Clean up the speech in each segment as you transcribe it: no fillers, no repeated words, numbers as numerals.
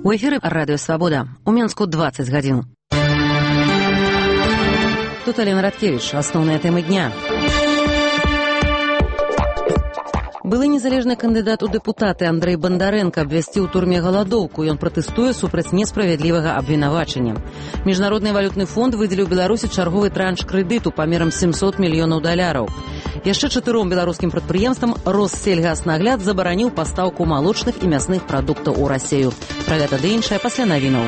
У эфіры радыё «Свабода». У Менску 20 гадзін. Тут Алена Радкевич. Асноўныя тэмы дня. Былы незалежны кандыдат у дэпутаты Андрэй Бандарэнка абвясціў у турме галадоўку. Ён пратэстуе супраць несправядлівага абвінавачання. Міжнародны валютны фонд выдзеліў Беларусі чарговы транш крэдыту памерам $700 мільёнаў. Яшчэ 4 беларускім прадпрыемствам Россельгаснагляд забараніў пастаўку малочных і мясных прадуктаў у Расею. Пра гэта ды іншае пасля навінаў.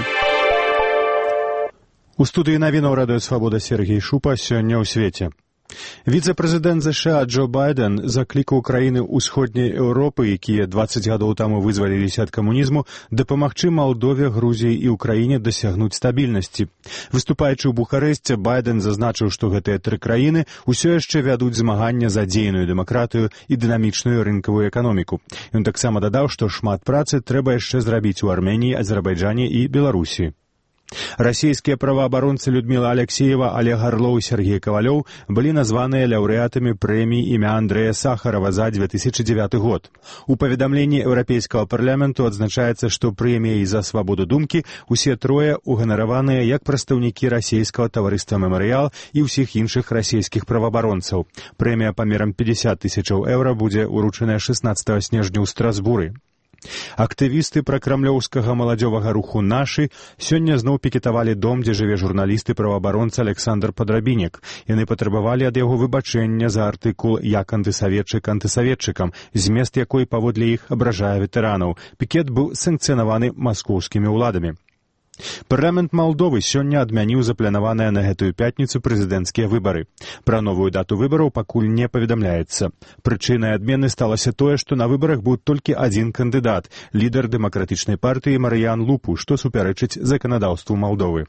У студыі навінаў радыё «Свабода» Сергей Шупа. Сёння ў свеце. Віцэ-прэзідэнт США Джо Байден заклікаў краіны ўсходняй Еўропы, якія 20 гадоў таму вызваліліся ад камунізму, дапамагчы Малдове, Грузіі і ўкраіне дасягнуць стабільнасці. Выступаючы ў Бухарэсце, Байден зазначыў, што гэтыя тры краіны ўсё яшчэ вядуць змагання за дзейную дэмакратыю і дынамічную рынкавую эканоміку. Ён таксама дадаў, што шмат працы трэба яшчэ зрабіць у Арменіі, Азербайджане і Беларусі. Расійскія праваабаронцы Людмила Алексеева, Олег Орлов і Сергей Ковалёв былі названыя лаўрэатамі прэміі імя Андрэя Сахарова за 2009 год. У паведамленні Еўрапейскага парламенту адзначаецца, што прэміяй за свабоду думкі усе трое уганараваныя як прадстаўнікі расійскага таварыства «Мемарыял» і ўсіх іншых расійскіх праваабаронцаў. Прэмія памерам 50 000 еўра будзе ўручаная 16 снежня ў Страсбуры. Актывісты пракрамлёўскага маладзёвага руху «Нашы» сёння зноў пікетавалі дом, дзе жыве журналіст і праваабаронца Александр Падрабінек. Яны патрабавалі ад яго выбачэння за артыкул «Як антысаветчык антысаветчыкам», змест якой паводле іх абражае ветэранаў. Пікет быў санкцыянаваны маскоўскімі ўладамі. Парламент Малдовы сёння адмяніў запланаваныя на гэтую пятніцу прэзідэнцкія выбары. Пра новую дату выбараў пакуль не паведамляецца. Прычынай адмены сталася тое, што на выбарах быў толькі адзін кандыдат – лідар дэмакратычнай партыі Марыян Лупу, што супярэчыць заканадаўству Малдовы.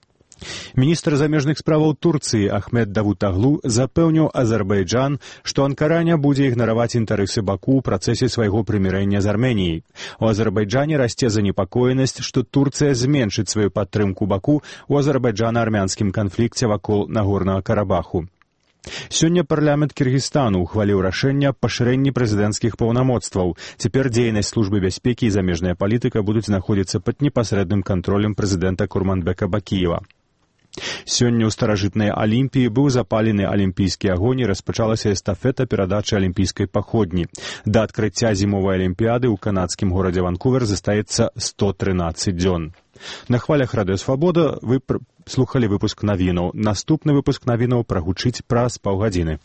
Міністр замежных справаў Турцыі Ахмед Давутаглу запэўніў Азербайджан, што Анкара не будзе ігнараваць інтарэсы Баку ў працэсе свайго прымірэння з Арменіяй. У Азербайджане расце занепакоенасць, што Турцыя зменшыць сваю падтрымку Баку ў азербайджана-армянскім канфлікце вакол Нагорнага Карабаху. Сёння парламент Кіргізстану ухваліў рашэнне аб пашырэнні прэзідэнцкіх паўнамоцтваў. Цяпер дзейнасць службы бяспекі і замежная палітыка будуць знаходзіцца пад непасрэдным кантролем прэзідэнта Курманбека Бакіева. Сёння ў старажытнай Алімпіі быў запалены алімпійскі агонь і распачалася эстафета перадачы алімпійскай паходні. Да адкрыцця зімовай алімпіяды ў канадскім горадзе Ванкувер застаецца 113 дзён. На хвалях радыё «Свабода» вы слухалі выпуск навінаў. Наступны выпуск навінаў прагучыць праз паўгадзіны.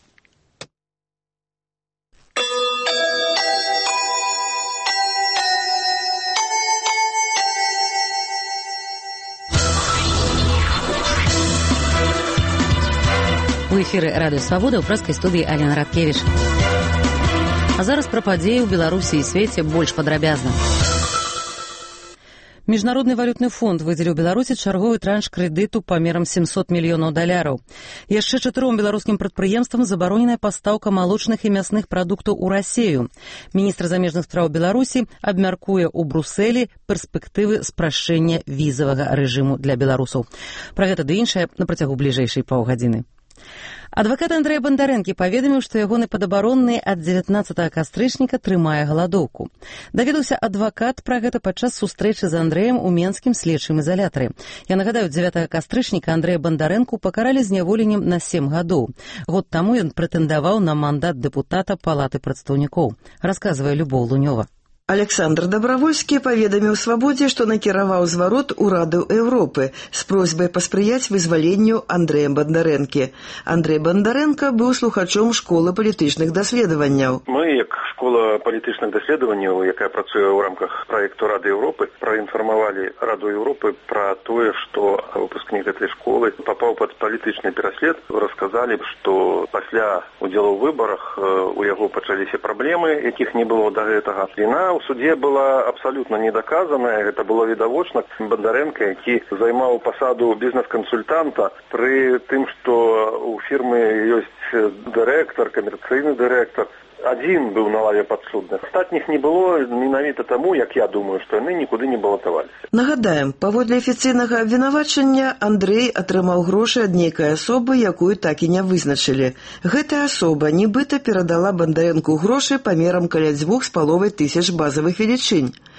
У эфіры радыё «Свабода» ў прэскай студыі Алена Радкевич. А зараз пра падзеі ў Беларусі і свеце больш падрабязна. Міжнародны валютны фонд выдзеліў Беларусі чарговы транш крэдыту памерам $700 мільёнаў. Яшчэ 4 беларускім прадпрыемствам забароненая пастаўка малочных і мясных прадуктаў у Расею. Міністр замежных спраў Беларусі абмяркуе ў Брусэлі перспектывы спрашчэння візавага рэжыму для беларусаў. Пра гэта ды іншае на працягу бліжэйшай паўгадзіны. Адвакат Андрэя Бандарэнкі паведаміў, што ягоны падабаронны ад 19 кастрычніка трымае галадоўку. Даведаўся адвакат пра гэта падчас сустрэчы з Андрэем у менскім следчым изалятары. Я нагадаю, 9 кастрычніка Андрэя Бандарэнку пакаралі зняволеннем на 7 гадоў. Год таму ён прэтэндаваў на мандат дэпутата Палаты прадстаўнікоў. Расказвае Любоў Лунёва. Александр Добравольскі паведаміў «Свабодзе», што накіраваў зварот у Раду Еўропы з просьбай паспрыяць вызваленню Андрэя Бандарэнкі. Андрэй Бандарэнка быў слухачом школы палітычных даследаванняў. Мы, як школа палітычных даследаванняў, якая працуе ў рамках праекту Рады Еўропы, праінфармавалі Раду Еўропы пра тое, што выпускнік гэтай школы папаў пад палітычны пераслед. Расказалі, што пасля удзелу ў выбарах у яго пачаліся праблемы, якіх не было да гэтага. Віна у суде была абсалютна недаказаная, гэта было відавочна. Бандарэнка, які займаў пасаду бізнес-кансультанта, пры тым, што у фірмы ёсць дырэктар, камерцыйны дырэктар, адзін быў на лаве падсудных. Астатніх не было менавіта таму, як я думаю, што яны нікуды не балатаваліся. Нагадаем, паводле афіцыйнага абвінавачання Андрэй атрымаў грошы ад нейкай асобы, якую так і не вызначылі. Гэтая асоба нібыта перадала Бандарэнку грошы памерам каля 2500 базавых велічынь.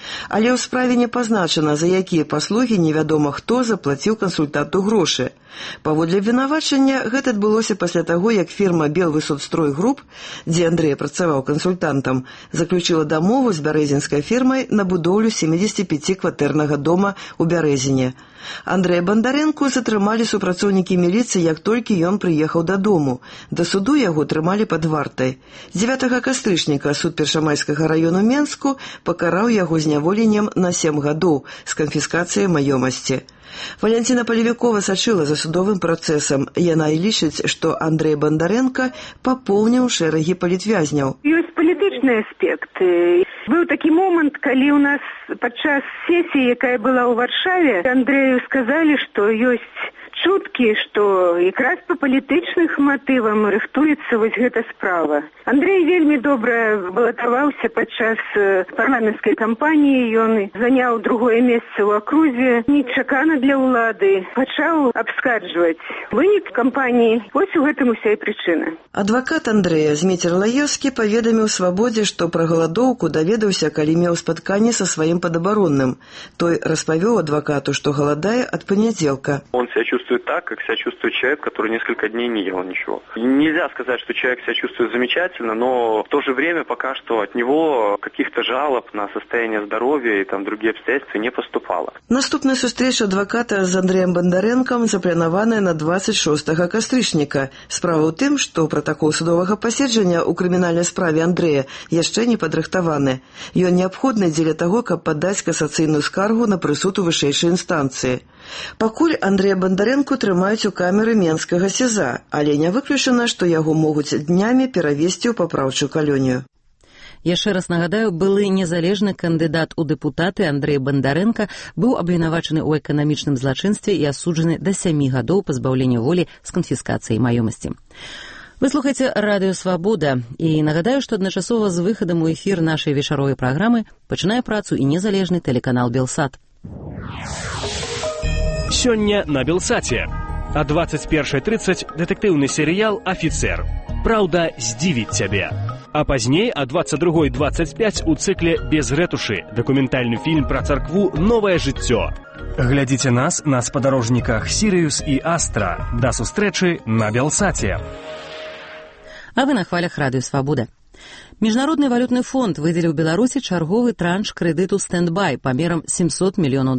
Але ў справе не пазначана, за якія паслугі невядома хто заплаціў кансультанту грошы. Паводле абвінавачання, гэта адбылося пасля таго, як фірма «Белвысоцстрой Груп», дзе Андрэй працаваў кансультантам, заключила дамову з бярэзінскай фірмай на будоўлю 75-кватэрнага дома ў Бярэзіне. Андрэя Бандарэнку затрымалі супрацоўнікі міліцыі, як толькі ён прыехаў дадому. Да суду яго трымалі пад вартай. 9 кастрычніка суд Першамайскага раёну Менску пакараў яго зняволеннем на 7 гадоў з канфіскацыяй маёмасці. Валянціна Палевікова сачыла за судовым працэсам. Яна і лічыць, што Андрэй Бандарэнка папоўніў шэрагі палітвязняў. Ёсць палітычны аспект. Быў такі момант, калі ў нас падчас сесіі, якая была ў Варшаве, Андрэю сказалі, што ёсць чуткі, што якраз па палітычных матывам рыхтуецца вось гэта справа. Андрэй вельмі добра балатаваўся падчас парламенцкай кампаніі, ён заняў другое месца ў акрузе, нечакана для ўлады, пачаў абскарджваць вынік кампаніі. Вось у гэтым уся і прычына. Адвакат Андрэя Зміцер Лаевскі паведаміў Свабодзе, што пра галадоўку даведаўся, калі меў спатканне са сваім падабаронным. Той распавёў адвакату, што галадае ад панядзелка. Он себя чувствует так, как себя чувствует человек, который несколько дней не ел ничего. Нельзя сказать, что человек себя чувствует замечательно, но в то же время пока что от него каких-то жалоб на состояние здоровья и там другие обстоятельства не поступало. Наступная сустрэча адваката з Андрэем Бандарэнкам запланаваная на 26 кастрычніка. Справа ў тым, што пратакол судовага паседжання ў крымінальнай справе Андрэя яшчэ не падрыхтаваны. Ён неабходны дзеля таго, каб падаць касацыйную скаргу на прысуд у вышэйшай інстанцыі. Пакуль Андрэя Бандарэнку трымаюць у камеры Менскага СІЗА, але не выключана, што яго могуць днямі перавесці ў папраўчую калонію. Яшчэ раз нагадаю, былы незалежны кандыдат у дэпутаты Андрэй Бандарэнка быў абвінавачаны ў эканамічным злачынстве і асуджаны да 7 гадоў пазбаўлення волі з канфіскацыяй маёмасці. Вы слухаеце радыё «Свабода» і нагадаю, што адначасова з выхадам у эфір нашай вечаровай праграмы пачынае працу і незалежны тэлеканал «Белсат». Сёння на Белсаце. О 21:30 дэтэктыўны серыял «Афіцэр». Праўда здзівіць цябе. А пазней о 22:25 у цыкле «Без рэтушы» дакументальны фільм пра царкву «Новае жыццё». Глядзіце нас на спадарожніках «Сірыюс» і «Астра». Да сустрэчы на Белсаце. А вы на хвалях радыё «Свабода». Міжнародны валютны фонд выдзеліў Беларусі чарговы транш крэдыту «Стэндбай» памерам $700 мільёнаў.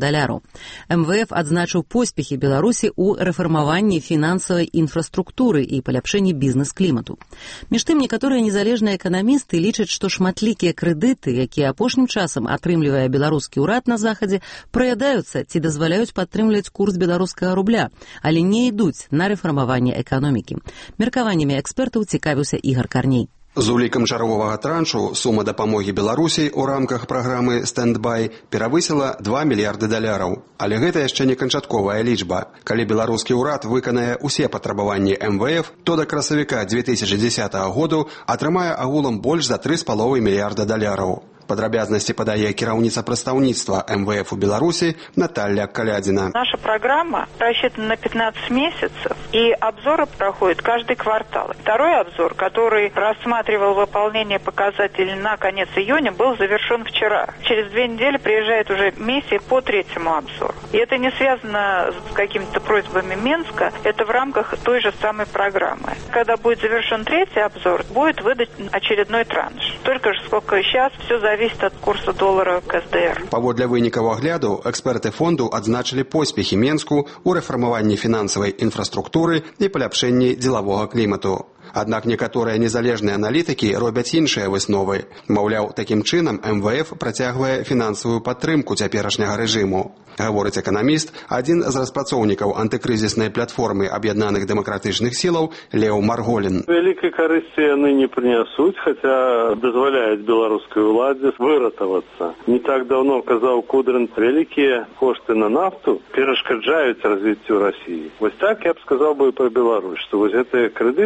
МВФ адзначыў поспехі Беларусі ў рэфармаванні фінансавай інфраструктуры і паляпшэнні бізнес-клімату. Між тым, некаторыя незалежныя эканамісты лічаць, што шматлікія крэдыты, якія апошнім часам атрымлівае беларускі ўрад на захадзе, праядаюцца ці дазваляюць падтрымліваць курс беларускага рубля, але не ідуць на рэфармаванне эканомікі. Меркаваннямі экспертаў цікавіўся Ігар Карней. З улікам чарговага траншу сума дапамогі Беларусі ў рамках праграмы «Стэндбай» перавысіла $2 мільярды. Але гэта яшчэ не канчатковая лічба. Калі беларускі ўрад выканае ўсе патрабаванні МВФ, то да красавіка 2010 году атрымае агулам больш за $3,5 мільярда. Падрабязнасці падае кіраўніца прадстаўніцтва МВФ у Беларуси Наталья Калядина. Наша программа рассчитана на 15 месяцев, и обзоры проходят каждый квартал. Второй обзор, который рассматривал выполнение показателей на конец июня, был завершен вчера. Через 2 недели приезжает уже миссия по 3-му обзору. И это не связано с какими-то просьбами Минска, это в рамках той же самой программы. Когда будет завершен 3-й обзор, будет выдать очередной транш. Только же сколько сейчас, все зависит ад курсу долара к СДР. Паводле вынікаў агляду, эксперты фонду адзначылі поспехі Менску ў рэфармаванні фінансавай інфраструктуры і паляпшэнні дзелавога клімату. Аднак некаторыя незалежныя аналітыкі робяць іншыя высновы. Маўляў, такім чынам МВФ працягвае фінансавую падтрымку цяперашняга рэжыму. Гаворыць эканаміст, адзін з распрацоўнікаў антыкрызіснай платформы аб'яднаных дэмакратычных сілаў Леў Марголін. Вялікай карысці яны не прынясуць, хаця дазваляюць беларускай уладзе выратавацца. Не так даўно казаў Кудрин, вялікія кошты на нафту перашкаджаюць развіццю Расіі. Вось так я б сказаў бы і пра Беларусь, што вось гэтыя крэдыты, якія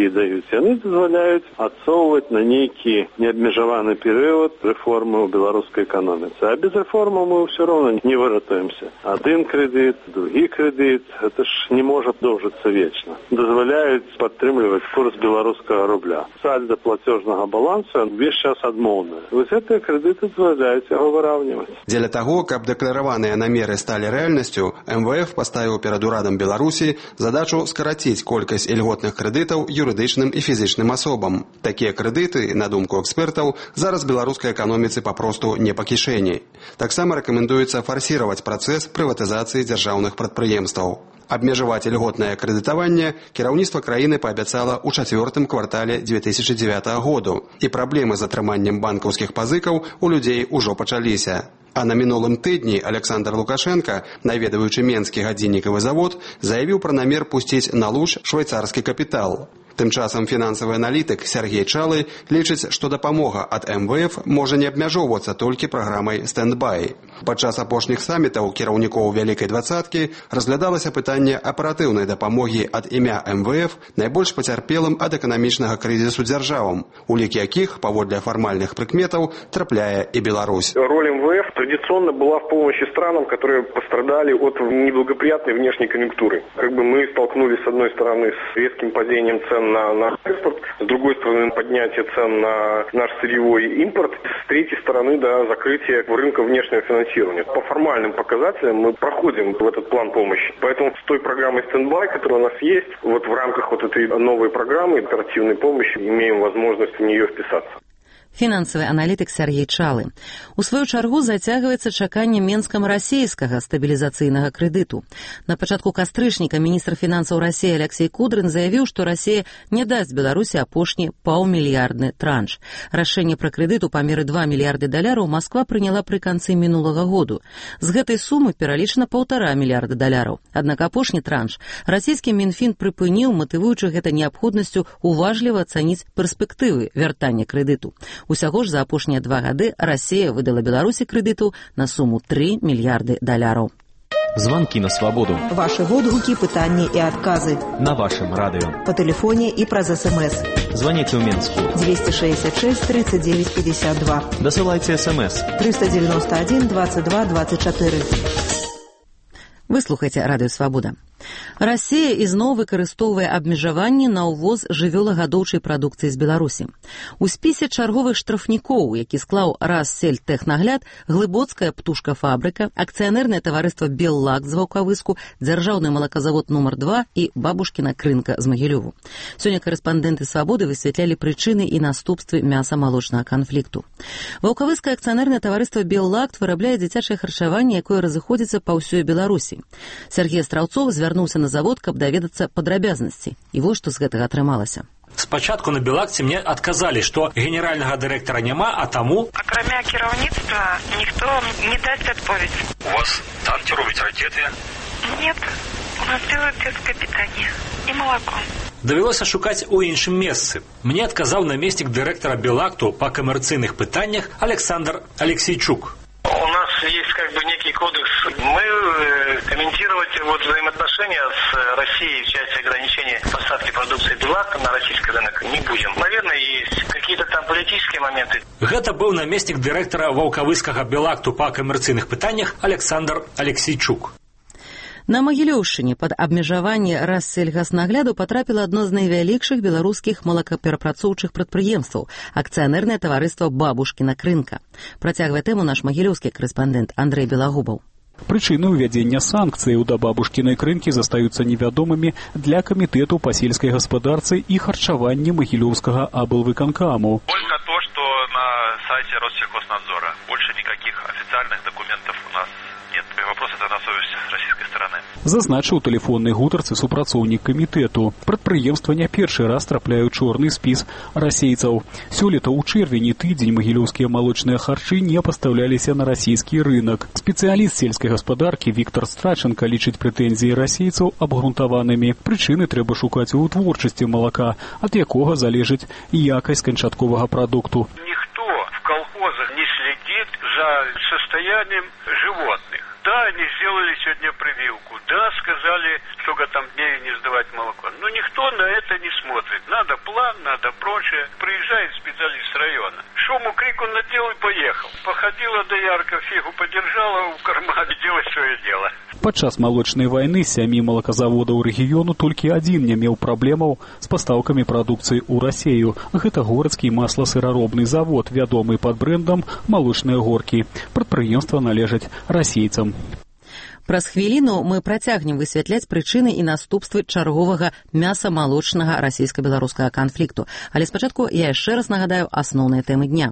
якія даюць, яны дазваляюць адсоўваць на нейкі неабмежаваны перыяд рэформы ў беларускай эканоміцы. А без рэформы мы ўсё роўна не выратуемся. Адзін крэдыт, другі крэдыт, гэта ж не можа доўжыцца вечна. Дазваляюць падтрымліваць курс беларускага рубля. Сальда платежнага балансу увесь час адмоўная. Вось гэтыя крэдыты дазваляюць яго выраўніваць. Дзеля таго, каб дэклараваныя намеры сталі рэальнасцю, МВФ паставіў перад урадам Беларусі задачу скараціць колькасць ільготных крэдытаў юрыдычным і фізічным асобам. Такія крэдыты, на думку экспертаў, зараз беларускай эканоміцы папросту не па кішэні. Таксама рэкамендуецца фарсіраваць працэс прыватызацыі дзяржаўных прадпрыемстваў. Абмежаваць ільготнае крэдытаванне кіраўніцтва краіны паабяцала ў 4-м квартале 2009 году, і праблемы з атрыманнем банкаўскіх пазыкаў у людзей ужо пачаліся. А на мінулым тыдні Александр Лукашенко, наведваючы Менскі гадзіннікавы завод, заявіў пра намер пусціць на луж швейцарскі капітал. Тым часам фінансавы аналітык Сергей Чалы лічыць, што дапамога ад МВФ можа не абмяжоўвацца толькі праграмай «Стэндбай». Падчас апошніх самітаў кіраўнікоў Вялікай двадцаткі разглядалася пытанне аператыўнай дапамогі ад імя МВФ найбольш пацярпелым ад эканамічнага крызісу дзяржавам, у лік якіх, паводле фармальных прыкметаў, трапляе і Беларусь. Роль МВФ традиционно была в помощи странам, которые пострадали от неблагоприятной внешней конъюнктуры. Мы столкнулись, с одной стороны, с резким падением цен на наш экспорт, с другой стороны, поднятие цен на наш сырьевой импорт, с третьей стороны, закрытие рынка внешнего финансирования. По формальным показателям мы проходим в этот план помощи. Поэтому с той программой «Стендбай», которая у нас есть, в рамках этой новой программы оперативной помощи имеем возможность в нее вписаться. Фінансавы аналітык Сергей Чалы. У сваю чаргу зацягваецца чаканне менскам-расейскага стабілізацыйнага крэдыту. На пачатку кастрычніка міністр фінансаў Расіі Алексей Кудрин заявіў, што Расія не дасць Беларусі апошні паўмільярдны транш. Рашэнне пра крэдыт у памеры 2 мільярды даляраў Масква прыняла пры канцы мінулага году. З гэтай сумы пералічана 1,5 мільярда даляраў. Аднак апошні транш расійскі Мінфін прыпыніў, матывуючы гэта неабходнасцю уважліва ацаніць перспектывы вяртання крэдыту. Усяго ж за апошнія 2 гады Расія выдала Беларусі крэдыту на суму 3 мільярды даляраў. Звонки на свободу. Ваши водгуки, пытанні і адказы. На вашем радио. По телефоне и праз СМС. Звоните в Менску. 266 39 52. Досылайте СМС. 391 22 24. Вы слухаеце Радыё Свабода. Расія ізноў выкарыстоўвае абмежаванні на ўвоз жывёлагадоўчай прадукцыі з Беларусі. У спісе чарговых штрафнікоў, які склаў Рассельтэхнагляд, Глыбоцкая птушкафабрыка, акцыянернае таварыства «Беллак» з Ваўкавыску, дзяржаўны малаказавод нумар 2 і бабушкіна крынка з Магілёву. Сёння карэспандэнты «Свабоды» высвятлялі прычыны і наступствы мяса-малочнага канфлікту. Ваўкавыскае акцыянернае таварыства «Беллак» вырабляе дзіцячае харчаванне, якое разыходзіцца па ўсёй Беларусі. Сергей Страўцоў звярнуўся на завод, каб даведацца падрабязнасці. І вось што з гэтага атрымалася. Спачатку на «Белакце» мне адказалі, што генеральнага дырэктара няма, а таму... Акрамя кіраўніцтва ніхто не дасць адповедь. У вас танки робяць ракеты? Нет, у нас делают детское питание и молоко. Давялося шукаць у іншым месцы. Мне адказаў намеснік дырэктара «Белакту» па камерцыйных пытаннях Александр Алексейчук. У нас есть некий кодекс. Мы комментировать взаимоотношения с Россией в части ограничения поставки продукции «Белак» на российский рынок не будем. Наверное, есть какие-то там политические моменты. Гэта быў намеснік дырэктара ваўкавыскага «Белакту» па камерцыйных пытаннях Александр Алексейчук. На Магілёўшчыне пад абмежаванне Рассельгаснагляду патрапіла адно з найвялікшых беларускіх малакаперапрацоўчых прадпрыемстваў – акцыянернае таварыства «Бабушкіна крынка». Працягвае тэму наш магілёўскі карэспандэнт Андрэй Белагубаў. Причины увядзення санкцый да бабушкиной крынки застаются невядомыми для комитету по сельской господарце и харчаванні Могилевского облвыконкаму. Только то, что на сайте Россельхознадзора. Больше никаких официальных документов у нас нет. Вопрос это на совесть российской стороны. Зазначыў тэлефоннай гутарцы супрацоўнік камітэту. Прадпрыемства не першы раз трапляюць чорны спіс расейцаў. Сёлета ў чэрвені тыдзень магілёўскія малочныя харчы не пастаўляліся на расійскі рынок. Спецыяліст сельскай гаспадаркі Віктор Страченко лічыць прэтэнзіі расейцаў абгрунтаванымі. Прычыны трэба шукаць у вытворчасці малака, ад якога залежыць якасць канчатковага прадукту. Никто в колхозах не следит за состоянием животных. Да, Да, они сделали сегодня прививку. Да, сказали, сколько там дней не сдавать молоко. Но никто на это не смотрит. Надо план, надо прочее. Приезжает специалист района. Шуму, крику надел и поехал. Походила доярка, фигу подержала в кармане, делать свое дело. Падчас малочнай вайны з 7 малаказаводаў рэгіёну толькі адзін не меў праблемаў з пастаўкамі прадукцыі ў Расею. Гэта горацкі масласыраробны завод, вядомы пад брэндам «Малочныя горкі». Прадпрыемства належаць расейцам. Праз хвіліну мы працягнем высвятляць прычыны і наступствы чарговага мяса-малочнага расійска-беларускага канфлікту. Але спачатку я яшчэ раз нагадаю асноўныя тэмы дня.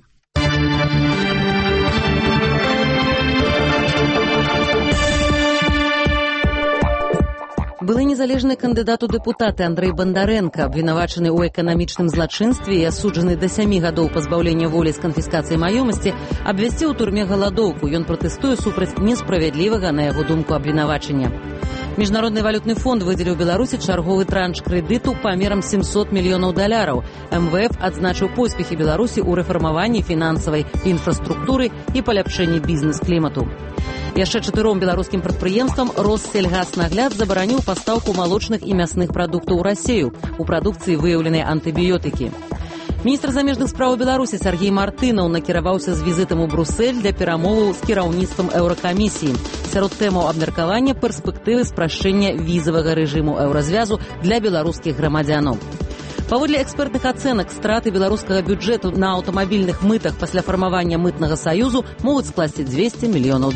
Былы незалежны кандыдат у дэпутаты Андрэй Бандарэнка, абвінавачаны ў эканамічным злачынстве і асуджаны да 7 гадоў пазбаўлення волі з канфіскацыяй маёмасці, абвясціў у турме галадоўку. Ён пратэстуе супраць несправядлівага, на яго думку, абвінавачання. Міжнародны валютны фонд выдзеліў Беларусі чарговы транш крэдыту памерам $700 мільёнаў. МВФ адзначыў поспехі Беларусі ў рэфармаванні фінансавай інфраструктуры і паляпшэнні бізнес-клімату. Яшчэ 4 беларускім прадпрыемствам Россельгаснагляд забараніў пастаўку малочных і мясных прадуктаў у Расею. У прадукцыі выяўленыя антыбіётыкі. Міністр замежных спраў Беларусі Сергей Мартынаў накіраваўся з візітам у Брусэль для перамоваў з кіраўніцтвам Еўракамісіі. Сярод тэмаў абмеркавання перспектывы спрашчэння візавага рэжыму еўразвязу для беларускіх грамадзянаў. Паводле экспертных ацэнак, страты беларускага бюджэту на аўтамабільных мытах пасля фармавання мытнага саюзу могуць скласці $200 мільёнаў.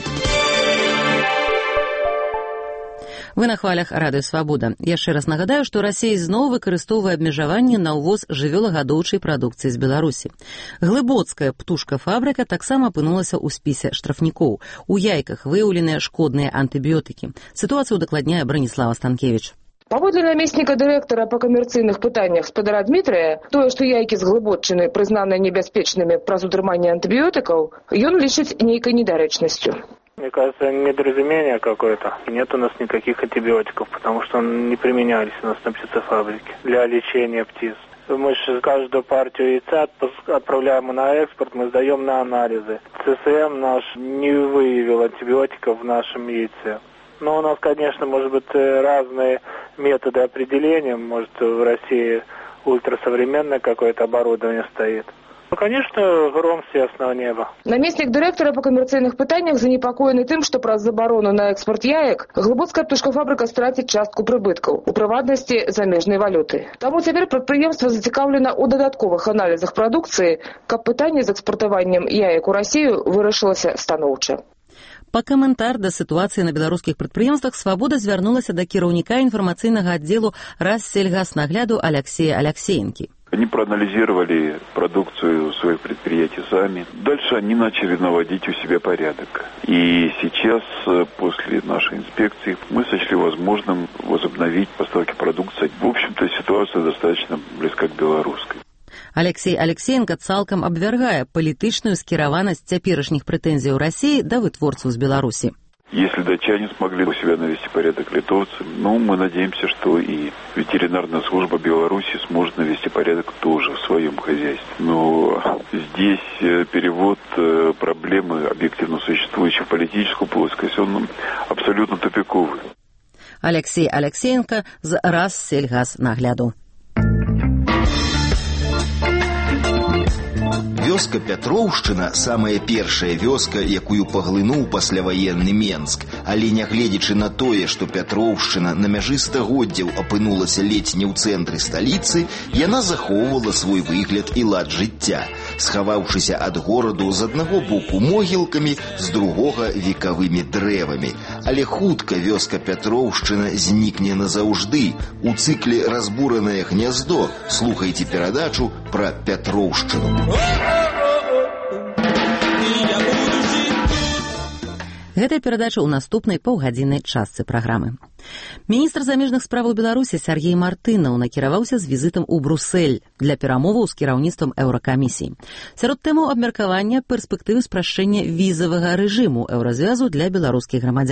Вы на хвалях Радыё Свабода. Яшчэ раз нагадаю, што Расія зноў выкарыстоўвае абмежаванні на ўвоз жывёлагадоўчай прадукцыі з Беларусі. Глыбоцкая птушка-фабрыка таксама апынулася ў спісе штрафнікоў. У яйках выяўленыя шкодныя антыбіётыкі. Сітуацыю дакладняе Браніслава Станкевіч. Паводле намесніка дырэктара па камерцыйных пытаннях спадара Дмітрыя, тое, што яйкі з Глыбоччыны прызнаны небяспечнымі праз утрыманне антыбіётыкаў, ён лічыць нейкай недарэчнасцю. Мне кажется, недоразумение какое-то. Нет у нас никаких антибиотиков, потому что не применялись у нас на птицефабрике для лечения птиц. Мы же каждую партию яйца отправляем на экспорт, мы сдаем на анализы. ЦСМ наш не выявил антибиотиков в нашем яйце. Но у нас, конечно, может быть, разные методы определения. Может, в России ультрасовременное какое-то оборудование стоит. Ну, конечно, гром с ясного неба. Намеснік дырэктара па камерцыйных пытаннях занепакоены тым, што праз забарону на экспорт яек глыбоцкая птушкафабрыка страціць частку прыбыткаў, у прыватнасці замежнай валюты. Таму цяпер прадпрыемства зацікаўлена ў дадатковых аналізах прадукцыі, каб пытанне з экспартаваннем яек у Расію вырашылася станоўча. Па каментар да сітуацыі на беларускіх прадпрыемствах «Свабода» звярнулася да кіраўніка інфармацыйнага аддзелу Россельгаснагляду Алексея Алексеенкі. Они проанализировали продукцию своих предприятий сами. Дальше они начали наводить у себя порядок. И сейчас, после нашей инспекции, мы сочли возможным возобновить поставки продукции. В общем-то, ситуация достаточно близка к белорусской. Алексей Алексеенко цалкам абвяргае палітычную скіраванасць цяперашніх прэтэнзій Расіі да вытворцаў з Беларусі. Если датчане смогли у себя навести порядок литовцы, мы надеемся, что и ветеринарная служба Беларуси сможет навести порядок тоже в своем хозяйстве. Но здесь перевод проблемы объективно существующей в политическую плоскость, он абсолютно тупиковый. Алексей Алексеенко з Россельгаснагляду. Вёска Пятроўшчына – самая першая вёска, якую паглынуў пасляваенны Менск. Але нягледзячы на тое, што Пятроўшчына на мяжы стагоддзяў апынулася ледзь не ў цэнтры сталіцы, яна захоўвала свой выгляд і лад жыцця, схаваўшыся ад гораду з аднаго боку могілкамі, з другога векавымі дрэвамі. Але хутка вёска Пятроўшчына знікне назаўжды. У цыкле «Разбуранае гняздо» слухайце перадачу пра Пятроўшчыну. Гэтая перадача ў наступнай паўгадзіннай частцы праграмы. Міністр замежных справаў Беларусі Сергей Мартынаў накіраваўся з візітам у Брусэль для перамоваў з кіраўніцтвам Еўракамісіі. Сярод тэмаў абмеркавання перспектывы спрашчэння візавага рэжыму еўразвязу для беларускіх грамадзянаў.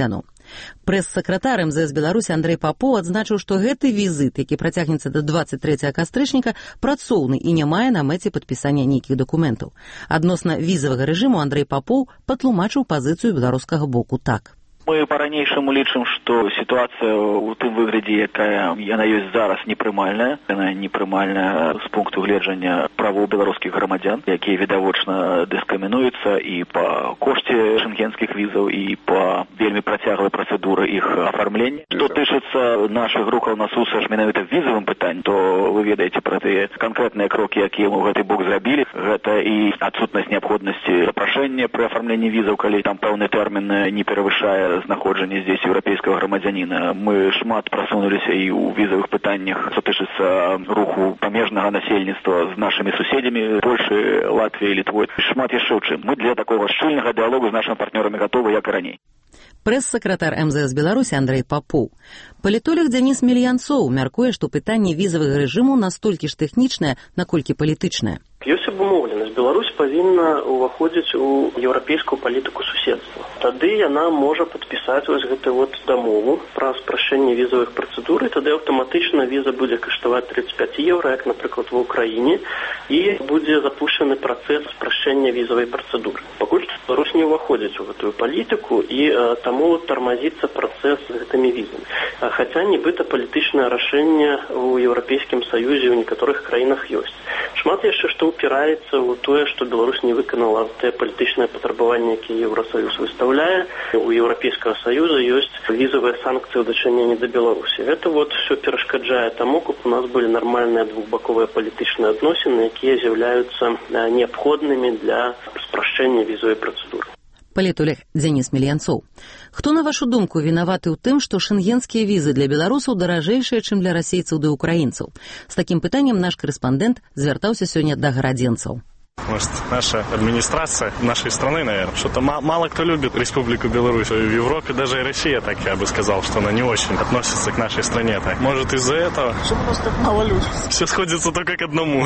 Прэс-сакратар МЗС Беларусі Андрэй Папоў адзначыў, што гэты візіт, які працягнецца да 23 кастрычніка, працоўны і не мае на мэце падпісання нейкіх дакументаў. Адносна візавага рэжыму Андрэй Папоў патлумачыў пазіцыю беларускага боку так. Мы по-ранейшаму лічым, што сітуацыя ў тым выглядзе, якая яна ёсць зараз, непрымальная. Яна непрымальная з пункту гледжання правоў беларускіх грамадзян, якія відавочна дыскрымінуюцца і па кошце шенгенскіх візаў, і па вельмі працяглай працэдуры іх афармлення. Што тычыцца нашых рухаў насустрач менавіта візавым пытанням, то вы ведаеце пра тыя канкрэтныя крокі, якія мы ў гэты бок зрабілі. Гэта і адсутнасць неабходнасці запрашэння пры афармленні візаў, калі там пэўны тэрмін не перавышае знаходжання здесь еўрапейскага грамадзяніна. Мы шмат прасунуліся і ў візавых пытаннях, што тычыцца руху памежнага насельніцтва з нашымі суседзямі Польшай, Латвіяй, Літвой. Шмат яшчэ ў чым. Мы для такога шчыльнага дыалогу з нашымі партнёрамі гатовы, як і раней. Прэс-сакратар МЗС Беларусі Андрэй Папоў. Палітолог Дзяніс Мільянцоў мяркуе, што пытанне візавага рэжыму настолькі ж тэхнічнае, наколькі палітычнае. Ёсць абумоўленасць. Беларусь павінна ўваходзіць у еўрапейскую палітыку суседства. Тады яна можа падпісаць вось гэтую дамову пра спрашчэнне візавых працэдур, і тады аўтаматычна віза будзе каштаваць 35 еўра, як, напрыклад, ва Ўкраіне, і будзе запущены працэс спрашчэння візавай працэдуры. Пакуль што Беларусь не ўваходзіць у гэтую палітыку, і таму тармазіцца працэс з гэтымі візамі. Хаця нібыта палітычнае рашэнне ў Еўрапейскім Саюзе ў некаторых краінах ёсць. Шмат яшчэ што упіраецца ў тое, што Беларусь не выканала тыя палітычныя патрабаванні, якія Еўрасаюз выставляе. У Еўрапейскага Саюза ёсць візавыя санкцыі ў дачыненні да Беларусі. Гэта вот все перашкаджае таму, каб у нас былі нармальныя двухбаковыя палітычныя адносіны, якія з'яўляюцца неабходнымі для спрашчэння візавай працэдуры. Палітолог Дзяніс Мільянцоў. Хто, на вашу думку, вінаваты ў тым, што шэнгенскія візы для беларусаў даражэйшыя, чым для расейцаў ды ўкраінцаў? З такім пытаннем наш корэспандэнт звяртаўся сёння да гарадзенцаў. Может, наша администрация нашей страны, наверное. Что-то мало кто любит Республику Беларусь. В Европе даже и Россия, так я бы сказал, что она не очень относится к нашей стране. Так. Может, из-за этого? Что просто так мало людей. Все сходится только к одному.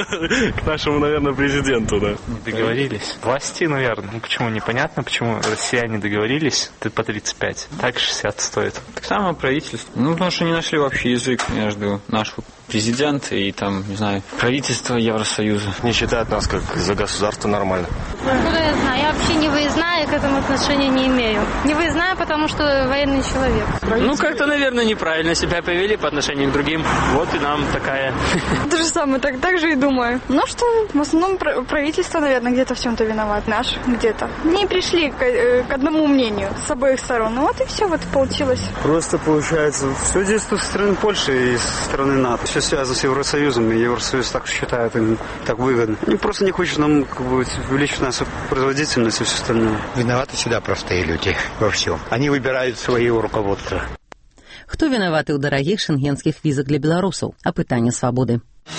К нашему, наверное, президенту, да. Не договорились. Власти, наверное. Ну, почему? Непонятно, почему россияне договорились по 35. Так 60 стоит. Так само правительство. Ну, потому что не нашли общий язык между нашим президентом и, там, не знаю, правительство Евросоюза. Не считают нас как за государство нормально. Откуда я знаю? Я вообще не выездная, к этому отношения не имею. Не выездная, потому что военный человек. Ну, как-то, наверное, неправильно себя повели по отношению к другим. Вот и нам такая. То же самое, так же и думаю. Ну что, в основном правительство, наверное, где-то в чем-то виноват. Наш где-то. Не пришли к одному мнению с обоих сторон. Ну вот и все, вот получилось. Просто получается, все действует со стороны Польши и со стороны НАТО. Все связано с Евросоюзом, и Евросоюз так считает, им так выгодно. Они просто не хочет нам увеличить нашу производительность и все остальное. Виноваты всегда простые люди во всем. Они выбирают своего руководства. Хто вінаваты ў дарагіх шэнгенскіх візах для беларусаў? Апытанне свабоды.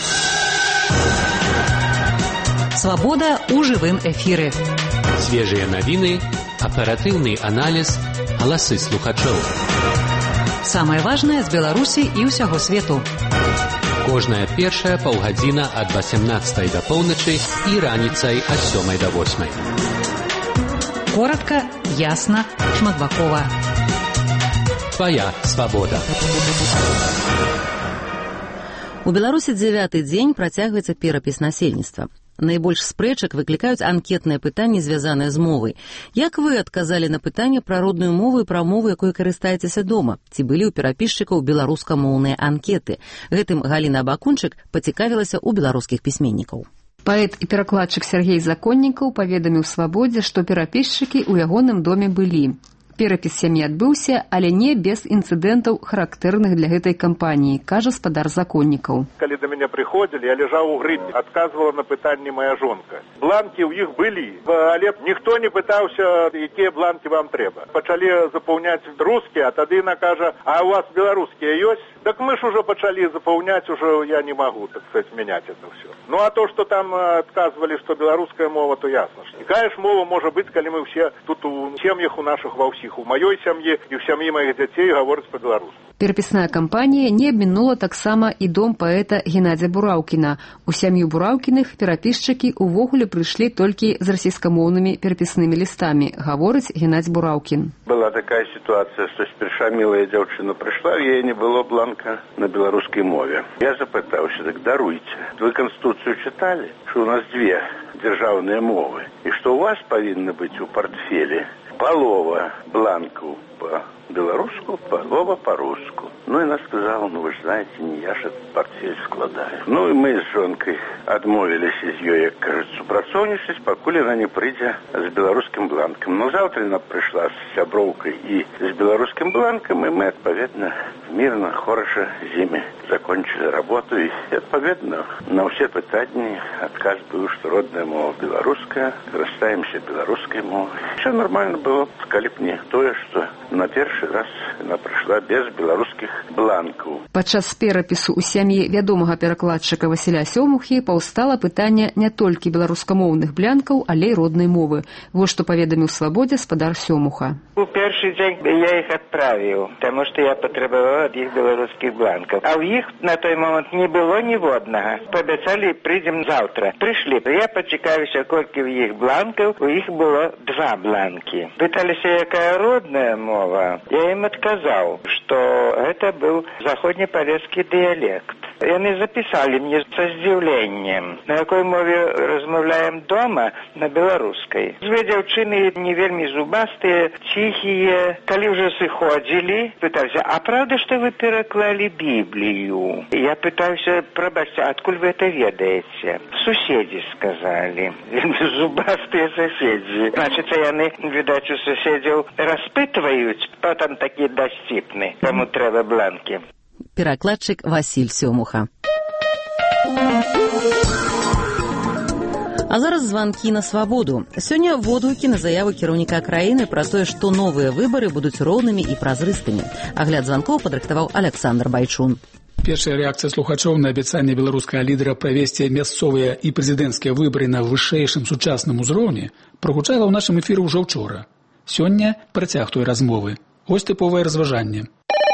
Свабода ў жывым эфіры. Свежыя навіны, аператыўны аналіз, галасы слухачоў. Самае важнае з Беларусі і ўсяго свету. Кожная першая паўгадзіна ад 18 да поўначы і раніцай ад 7 да 8. Коротка, ясна, шматбакова. Твоя свабода. У Беларусі 9-й дзень працягваецца перапіс насельніцтва. Найбольш спрэчак выклікаюць анкетныя пытанні, звязаныя з мовай. Як вы адказалі на пытанне пра родную мову і пра мову, якой карыстаецеся дома? Ці былі ў перапісчыкаў беларускамоўныя анкеты? Гэтым Галіна Абакунчык пацікавілася ў беларускіх пісьменнікаў. Паэт і перакладчык Сергей Законнікаў паведаміў Свабодзе, што перапісчыкі ў ягоным доме былі. Перапіс сям'і адбыўся, але не без інцыдэнтаў, характэрных для гэтай кампаніі, кажа спадар Законнікаў. Калі да мяне прыходзілі, я ляжаў у грыбні, адказвала на пытанні мая жонка. Бланкі ў іх былі, але ніхто не пытаўся, якія бланкі вам трэба. Пачалі запаўняць рускія, а тады яна кажа, а у вас беларускія ёсць? Так мы ж ужо пачалі запаўняць, ужо я не магу, так сказать, мяняць это ўсё. Ну а то, што там адказвалі, што беларуская мова, то ясна. Якая ж мова можа быць, калі мы ўсе тут у сем'ях у нашых ва ўсіх у маёй сям'і і ў сям'і маіх дзяцей гаворыць па-беларуску. Перапісная кампанія не абмінула таксама і дом паэта Геннадзя Бураўкіна. У сям'ю Бураўкіных перапісчыкі ўвогуле прыйшлі толькі з расійскамоўнымі перапіснымі лістамі, гаворыць Геннадзь Бураўкін. Была такая ситуация, что сперша милая девчина пришла, ей не было бланка на белорусской мове. Я запытался, так даруйте, вы Конституцию читали, что у нас две державные мовы, и что у вас повинно быть у портфеля полова бланков по-белоруску, полова по-руску. Ну, и она сказала, ну, вы же знаете, не я же этот портфель складаю. Ну, и мы с жонкой отмовились из ее, як кажется, супрацоўнічаць, пакуль она не придя с белорусским бланком. Но завтра она пришла с сяброўкой и с белорусским бланком, и мы, отповедно, мирно, хорошо зимой закончили работу. И, отповедно, на все пытания отказ был, что родная мова белорусская, расстаемся белорусской мовой. Все нормально было, калі б не тое, что на першы раз она пришла без белорусских бланков. Падчас перапісу ў сям'і вядомага перакладчыка Васіля Сёмухі паўстала пытанне не толькі беларускамоўных бланкаў, але і роднай мовы. Вось што паведаміў Свабодзе спадар Сёмуха. У першы дзень я іх адправіў, таму што я патрабаваў ад іх беларускіх бланкаў. А ў іх на той момант не было ніводнага. Паабяцалі, прыйдзем заўтра. Прыйшлі. Я пацікавіўся, колькі ў іх бланкаў, у іх было 2 бланкі. Пыталіся, якая родная мова. Я ім адказаў, што гэта быў заходнепалескі дыялект. Яны запісалі мне са здзіўленнем, на якой мове размаўляем дома, на беларускай. Дзве дзяўчыны не вельмі зубастыя, ціхія. Калі ўжо сыходзілі, пытаўся, а правда, што вы пераклалі Біблію? Я пытаўся, прабачце, адкуль вы это ведаеце? Суседзі сказалі. Зубастыя суседзі. Значыцца, яны, відаць, у суседзяў распытваюць, потом такі дасціпны, каму трэба бланкі. Перакладчык Васіль Сёмуха. А зараз званкі на свабоду. Сёння водгукі на заяву кіраўніка краіны пра тое, што новыя выбары будуць роўнымі і празрыстымі. Агляд званкоў падрыхтаваў Александр Байчун. Першая рэакцыя слухачоў на абяцанне беларускага лідара правесці мясцовыя і прэзідэнцкія выбары на вышэйшым сучасным узроўні прагучала ў нашым эфіры ўжо ўчора. Сёння працяг той размовы. Ось тыповае разважанне.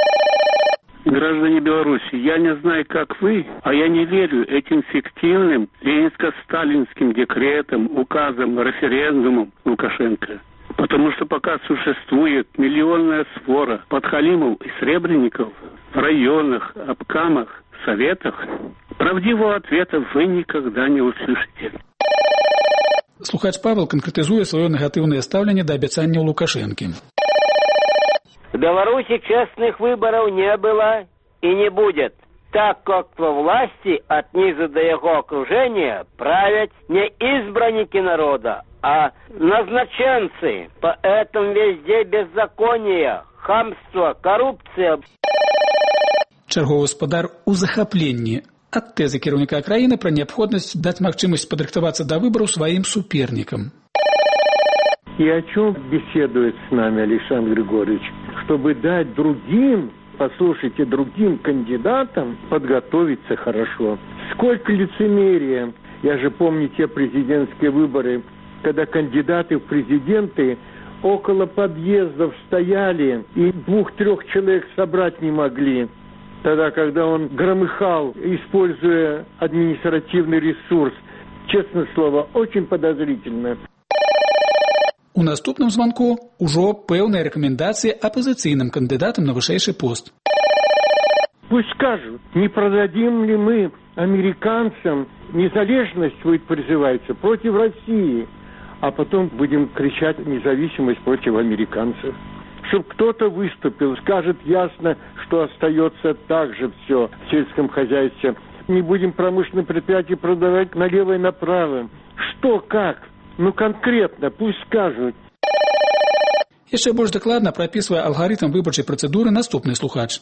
Граждане Беларуси, я не знаю, как вы, а я не верю этим фиктивным ленинско-сталинским декретам, указам, референдумам Лукашенко. Потому что пока существует миллионная свора подхалимов и сребреников в районах, обкамах, советах, правдивого ответа вы никогда не услышите. Слухач Павел конкретизуе свое негативное ставление до обещания Лукашенко. В Беларуси честных выборов не было и не будет, так как во власти от низа до его окружения правят не избранники народа, а назначенцы. Поэтому везде беззаконие, хамство, коррупция. Чарговы гаспадар у захапленні ад тэзы кіраўніка краіны пра неабходнасць даць магчымасць падрыхтавацца да выбараў сваім супернікам. И о чем беседует с нами Александр Григорьевич? Чтобы дать другим, послушайте, другим кандидатам подготовиться хорошо. Сколько лицемерия. Я же помню те президентские выборы, когда кандидаты в президенты около подъездов стояли и 2-3 человек собрать не могли. Тогда, когда он громыхал, используя административный ресурс. Честное слово, очень подозрительно. У наступным званку ўжо пэўныя рэкамендацыі апозіцыйным кандыдатам на вышэйшы пост. Пусть скажут, не продадим ли мы американцам незалежность, будет призывается, против России, а потом будем кричать независимость против американцев. Чтобы кто-то выступил, скажет ясно, что остается так же все в сельском хозяйстве. Не будем промышленные предприятия продавать налево и направо. Что, как? Ну, конкретно, пусть скажут. Яшчэ больш дакладна прапісвае алгарытм выбарчай працэдуры наступны слухач.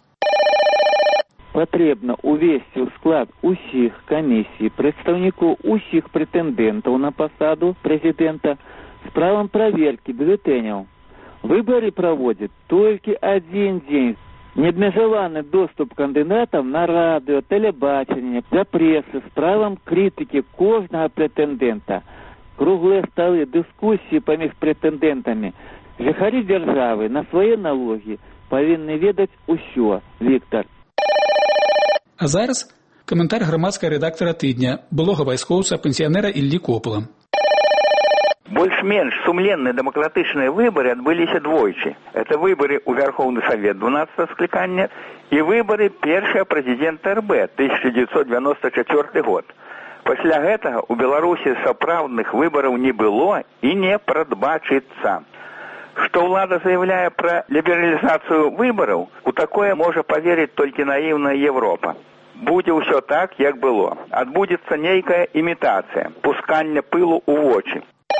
Патрэбна увесці ў склад усіх камісій прадстаўнікоў усіх прэтэндэнтаў на пасаду прэзідэнта з правам праверкі бюлетэняў. Выбары праводзяць толькі адзін дзень. Неабмежаваны доступ кандыдатаў на радыё, тэлебачанне, да прэсы з правам крытыкі кожнага прэтэндэнта. Круглыя сталы, дыскусіі паміж прэтэндэнтамі, Жыхары дзяржавы на свае налогі павінны ведаць усё, Віктор. А зараз каментар грамадскага рэдактара тыдня, былога вайскоўца, пенсіянера Іллі Копала. Больш-менш сумленныя дэмакратычныя выбары адбыліся двойчы. Это выбары ў Вярхоўны Савет 12-го склікання і выбары першага прэзідэнта РБ 1994 год. Пасля гэтага ў Беларусі сапраўдных выбараў не было і не прадбачыцца. Што ўлада заяўляе пра лібералізацыю выбараў, у такое можа паверыць толькі наіўная Европа. Будзе ўсё так, як было. Адбудзецца нейкая імітацыя, пускання пылу ў вочы.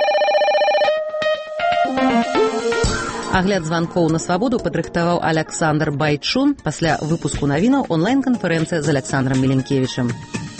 Агляд званкоў на свабоду падрыхтаваў Александр Байчун. Пасля выпуску навінаў онлайн-канферэнцыя з Александром Міленкевічем.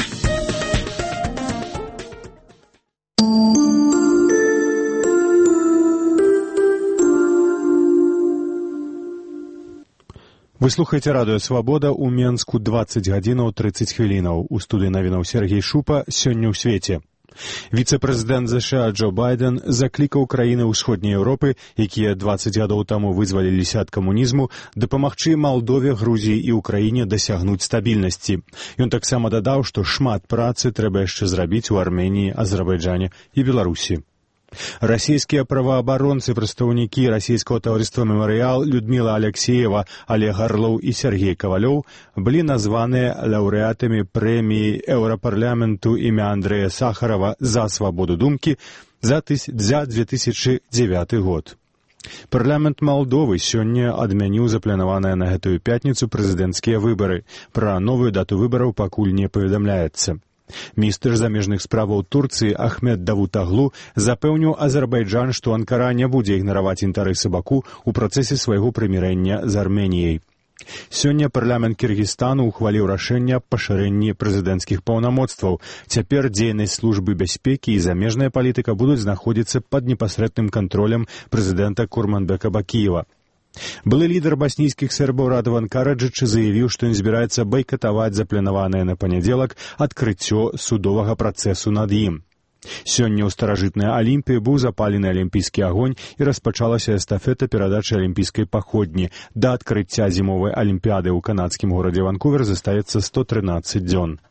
Вы слухаеце радыё «Свабода» ў Менску 20 гадзінаў 30 хвілінаў. У студыі навінаў Сергей Шупа. Сёння ў свеце. Віцэ-прэзідэнт США Джо Байден заклікаў краіны ўсходняй Еўропы, якія 20 гадоў таму вызваліліся ад камунізму, дапамагчы Малдове, Грузіі і ўкраіне дасягнуць стабільнасці. Ён таксама дадаў, што шмат працы трэба яшчэ зрабіць у Арменіі, Азербайджане і Беларусі. Расійскія праваабаронцы, прадстаўнікі расійскага таварыства «Мемарыял» Людміла Алексеева, Олег Орлоў і Сергей Кавалёў былі названыя лаўрэатамі прэміі Еўрапарламенту імя Андрэя Сахарова за свабоду думкі за 2009 год. Парламент Малдовы сёння адмяніў запланаваныя на гэтую пятніцу прэзідэнцкія выбары. Пра новую дату выбараў пакуль не паведамляецца. Міністр замежных справаў Турцыі Ахмед Давутаглу запэўніў Азербайджан, што Анкара не будзе ігнараваць інтарэсы Баку ў працэсе свайго прымірэння з Арменіяй. Сёння парламент Кіргізстану ухваліў рашэнне аб пашырэнні прэзідэнцкіх паўнамоцтваў. Цяпер дзейнасць службы бяспекі і замежная палітыка будуць знаходзіцца пад непасрэдным кантролем прэзідэнта Курманбека Бакіева. Былы лідар баснійскіх сербаў Радован Караджыч заявіў, што ён збіраецца байкатаваць запланаванае на панядзелак адкрыццё судовага працэсу над ім. Сёння ў старажытнай Алімпіі быў запалены алімпійскі агонь і распачалася эстафета перадачы алімпійскай паходні. Да адкрыцця зімовай алімпіяды ў канадскім горадзе Ванкувер застаецца 113 дзён.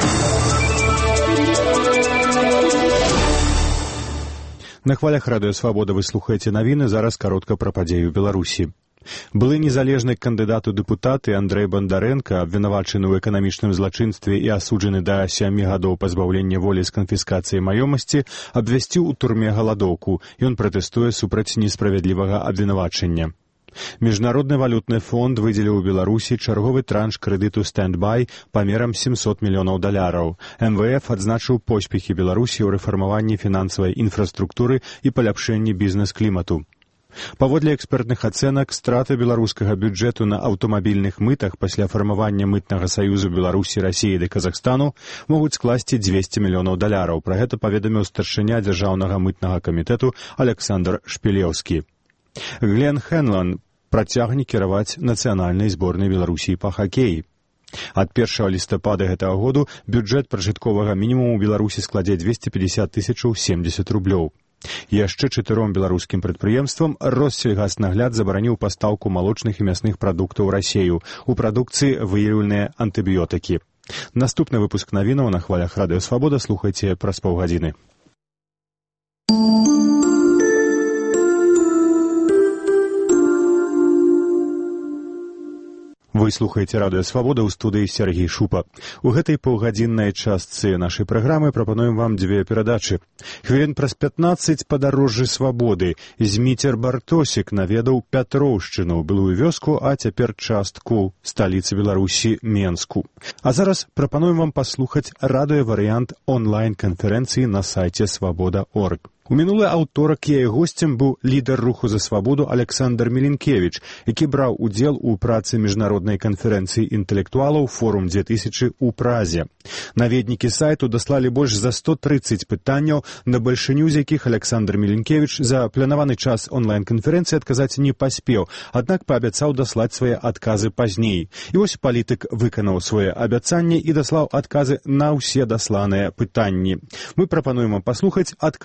На хвалях радыё «Свабода» вы слухаеце навіны, зараз каротка пра падзеі ў Беларусі. Былы незалежны кандыдат у дэпутаты Андрэй Бандарэнка, абвінавачаны ў эканамічным злачынстве і асуджаны да 7 гадоў пазбаўлення волі з канфіскацыяй маёмасці, абвясціў у турме галадоўку. Ён пратэстуе супраць несправядлівага абвінавачання. Міжнародны валютны фонд выдзеліў у Беларусі чарговы транш крэдыту «Стэндбай» памерам $700 мільёнаў. МВФ адзначыў поспехі Беларусі ў рэфармаванні фінансавай інфраструктуры і паляпшэнні бізнес-клімату. Паводле экспертных ацэнак, страты беларускага бюджэту на аўтамабільных мытах пасля фармавання мытнага саюзу Беларусі, Расіі ды Казахстану могуць скласці $200 мільёнаў. Пра гэта паведаміў старшыня дзяржаўнага мытнага камітэту Александр Шпілеўскі. Глен Хэнлан працягне кіраваць нацыянальнай зборнай Беларусі па хакеі. Ад 1 лістапада гэтага году бюджэт пражытковага мінімуму ў Беларусі складзе 250 070 рублёў. Яшчэ 4 беларускім прадпрыемствам Россельгаснагляд забараніў пастаўку малочных і мясных прадуктаў у Расею. У прадукцыі выяўленыя антыбіётыкі. Наступны выпуск навінаў на хвалях радыё «Свабода» слухайце праз паўгадзіны. Вы слухаеце радыё «Свабода», ў студыі Сергей Шупа. У гэтай паўгадзіннай частцы нашай праграмы прапануем вам дзве перадачы. Хвілін праз 15 падарожжы свабоды. Зміцер Бартосік наведаў Пятроўшчыну, былую вёску, а цяпер частку сталіцы Беларусі Менску. А зараз прапануем вам паслухаць радыёварыянт онлайн-канферэнцыі на сайце свабода.орг. У мінулы аўторак яе госцем быў лідар руху за свабоду Александр Міленкевіч, які браў удзел у працы міжнароднай канферэнцыі інтэлектуалаў «Форум 2000» у Празе. Наведнікі сайту даслалі больш за 130 пытанняў, на бальшыню з якіх Александр Міленкевіч за планаваны час онлайн-канферэнцыі адказаць не паспеў, аднак паабяцаў даслаць свае адказы пазней. І вось палітык выканаў свае абяцанні і даслаў адказы на ўсе дасланыя пытанні. Мы прапануем вам паслухаць адказы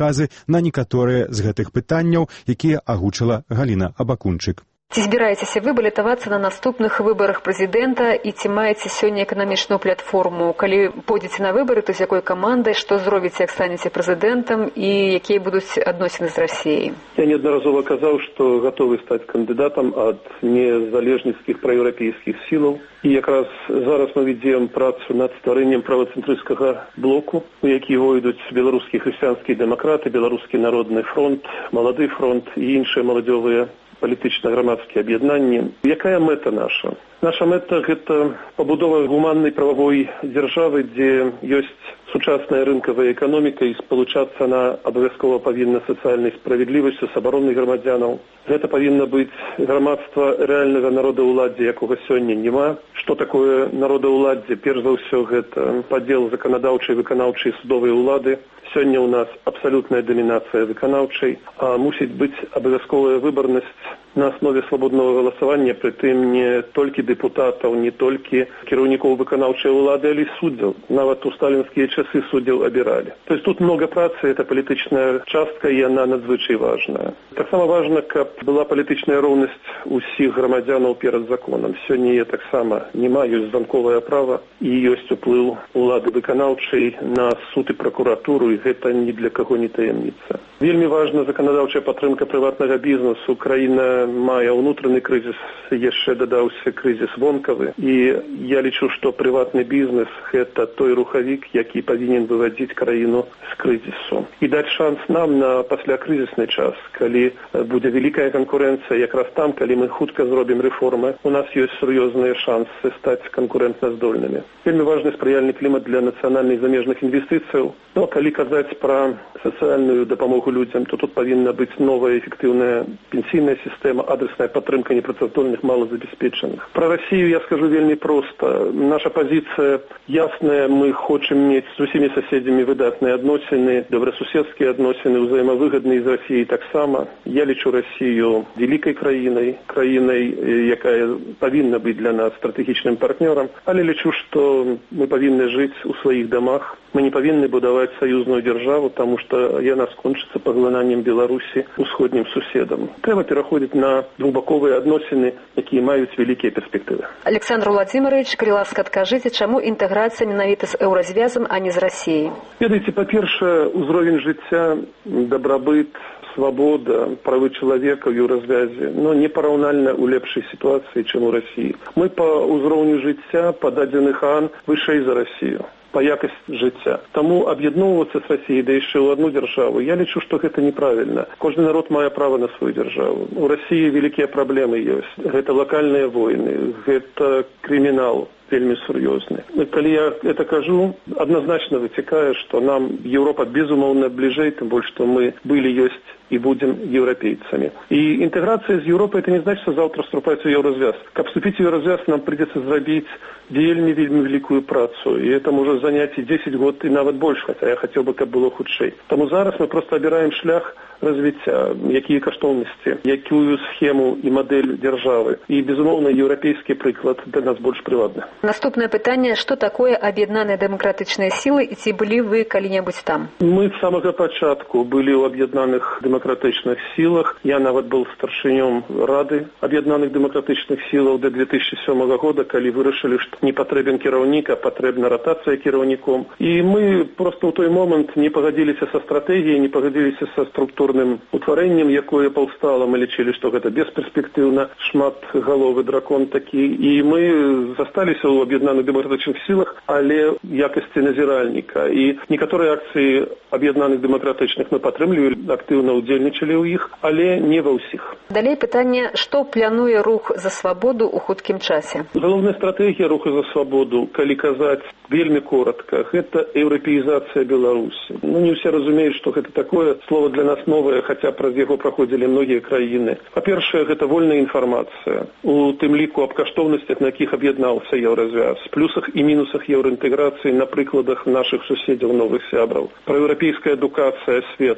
на некаторыя з гэтых пытанняў, якія агучыла Галіна Абакунчык. Ці збіраецеся вы балятавацца на наступных выбарах прэзідэнта і ці маеце сёння эканамічную платформу? Калі пойдзеце на выбары, то з якой камандай, што зробіце, як станеце прэзідэнтам і якія будуць адносіны з Расіяй? Я неаднаразова казаў, што гатовы стаць кандыдатам ад незалежніцкіх праеўрапейскіх сілаў. І якраз зараз мы вядзем працу над стварэннем правацэнтрысцкага блоку, у які увойдуць беларускія хрысціянскія дэмакраты, беларускі народны фронт, малады фронт і іншыя маладзёвыя палітычна-грамадскія аб'яднанні. Якая мэта наша? Наша мэта – гэта пабудова гуманнай прававой дзяржавы, дзе ёсць сучасная рынкавая эканоміка і спалучацца на абавязкова павінна сацыяльнай справядлівасцю з абаронай грамадзянаў. Гэта павінна быць грамадства рэальнага народаўладдзя, якога сёння няма. Што такое народаўладдзе? Перш за ўсё, гэта падзел заканадаўчай, выканаўчай і судовай улады. Сёння ў нас абсалютная дамінацыя выканаўчай, а мусіць быць абавязковая выбарнасць на аснове свабоднага галасавання, прытым не толькі дэпутатаў, не толькі кіраўнікоў выканаўчай улады, але і суддзяў. Нават у сталінскія часы суддзяў абіралі. То есть тут много працы, это палітычная частка, і яна надзвычай важная. Таксама важна, каб была палітычная роўнасць усіх грамадзянаў перад законам. Сёння яе таксама няма, ёсць званковае права і ёсць уплыў улады выканаўчай на суд і пракуратуру, і гэта ні для каго не таямніца. Вельмі важна заканадаўчая падтрымка прыватнага бізнесу. Краіна мае ўнутраны крызіс, яшчэ дадаўся крызіс вонкавы. І я лічу, што прыватны бізнес – гэта той рухавік, які павінен вывадзіць краіну з крызісу. І даць шанс нам на паслякрызісны час, калі будзе вялікая канкурэнцыя, якраз там, калі мы хутка зробім рэформы, у нас ёсць сур'ёзныя шансы стаць канкурэнтназдольнымі. Вельмі важны спрыяльны клімат для нацыянальных замежных інвестыцыяў. Но калі казаць пра сацыяльную дапамогу людзям, то тут павінна быць новая эфектыўная пенсійная сістэма, адресная падтрымка непрацаўздольных малазабеспечаных. Пра Расію я скажу вельмі проста. Наша пазіцыя ясная, мы хочам мець з усімі соседзямі выдатныя адносіны, добрасуседскія адносіны, ўзаемавыгадныя з Расіяй таксама. Я лічу Расію великай краінай, якая павінна быць для нас стратэгічным партнёрам, але лічу, што мы павінны жыць у сваіх дамах. Мы не павінны будаваць саюзную дзяржаву, таму што яна скончыцца паглынаннем Беларусі усходнім суседам. Трэба пераходзіць на двухбаковыя адносіны, якія маюць вялікія перспектывы. Александр Владимирович, калі ласка, адкажыце, чаму інтэграцыя менавіта з еўразвязам, а не з Расіяй? Ведаеце, па-першае, узровень жыцця, дабрабыт, свабода, правы чалавека ў еўразвязе, но непараўнальна ў лепшай сітуацыі, чым у Расіі. Мы па ўзроўню жыцця, па дадзеных ААН, вышэй за Расію. Па якасці жыцця. Таму аб'ядноўвацца з Расіяй, да яшчэ ў адну дзяржаву, я лічу, што гэта неправільна. Кожны народ мае права на сваю дзяржаву. У Расіі вялікія праблемы ёсць. Гэта лакальныя войны, гэта крымінал вельмі сур'ёзны. Калі я это кажу, адназначна вытекае, што нам Еўропа безумоўна бліжэй, тым больш, што мы былі, ёсць і будем еўрапейцамі. І інтэграцыя з Еўропай, это не значит, что завтра вступаць у еўразвяз. Каб вступіць у еўразвяз, нам придется зрабіць вельмі великую працу. І это можа заняць і 10 год, і нават больш, хотя я хотел бы, каб было хутчэй. Таму зараз мы просто абіраем шлях развіцця, якія каштоўнасці, якую схему і мадэль дзяржавы. І, безумоўна, еўрапейскі прыклад для нас больш прывадны. Наступнае пытанне, што такое аб'яднаныя дэмакратычныя сілы і ці былі вы калі-небудзь там? Мы з самага пачатку былі ў аб'яднаных дэмакратычных сілах. Я нават быў старшынём Рады аб'яднаных дэмакратычных сілаў да 2007 года, калі вырашылі, што не патрэбен кіраўнік, а патрэбна ратацыя кіраўніком. І мы просто ў той момант не пагадзіліся са стратэгіяй, не пагадзіліся са структурным утварэннем, якое паўстала. Мы лічылі, што гэта бесперспектыўна, шматгаловы дракон такі. І мы засталіся ў аб'яднаных дэмакратычных сілах, але якасці назіральніка. І некаторыя акцыі аб'яднаных дэмакратычных мы падтрымлівалі, актыўна удзельнічалі ў іх, але не ва ўсіх. Далей пытанне, што плануе рух за свабоду ў хуткім часе? Галоўная стратэгія руху за свабоду, калі казаць вельмі коротка, гэта еўрапеізацыя Беларусі. Не ўсе разумеюць, што гэта такое слово для нас новае, хаця праз яго праходзілі многія краіны. Па-першае, гэта вольная інфармацыя. У тым ліку аб каштоўнасцях, на якіх аб'яднаўся еўразвяз, плюсах і мінусах еўраінтэграцыі на прыкладах нашых суседзяў, новых сябраў. Праеўрапейская адукацыя света.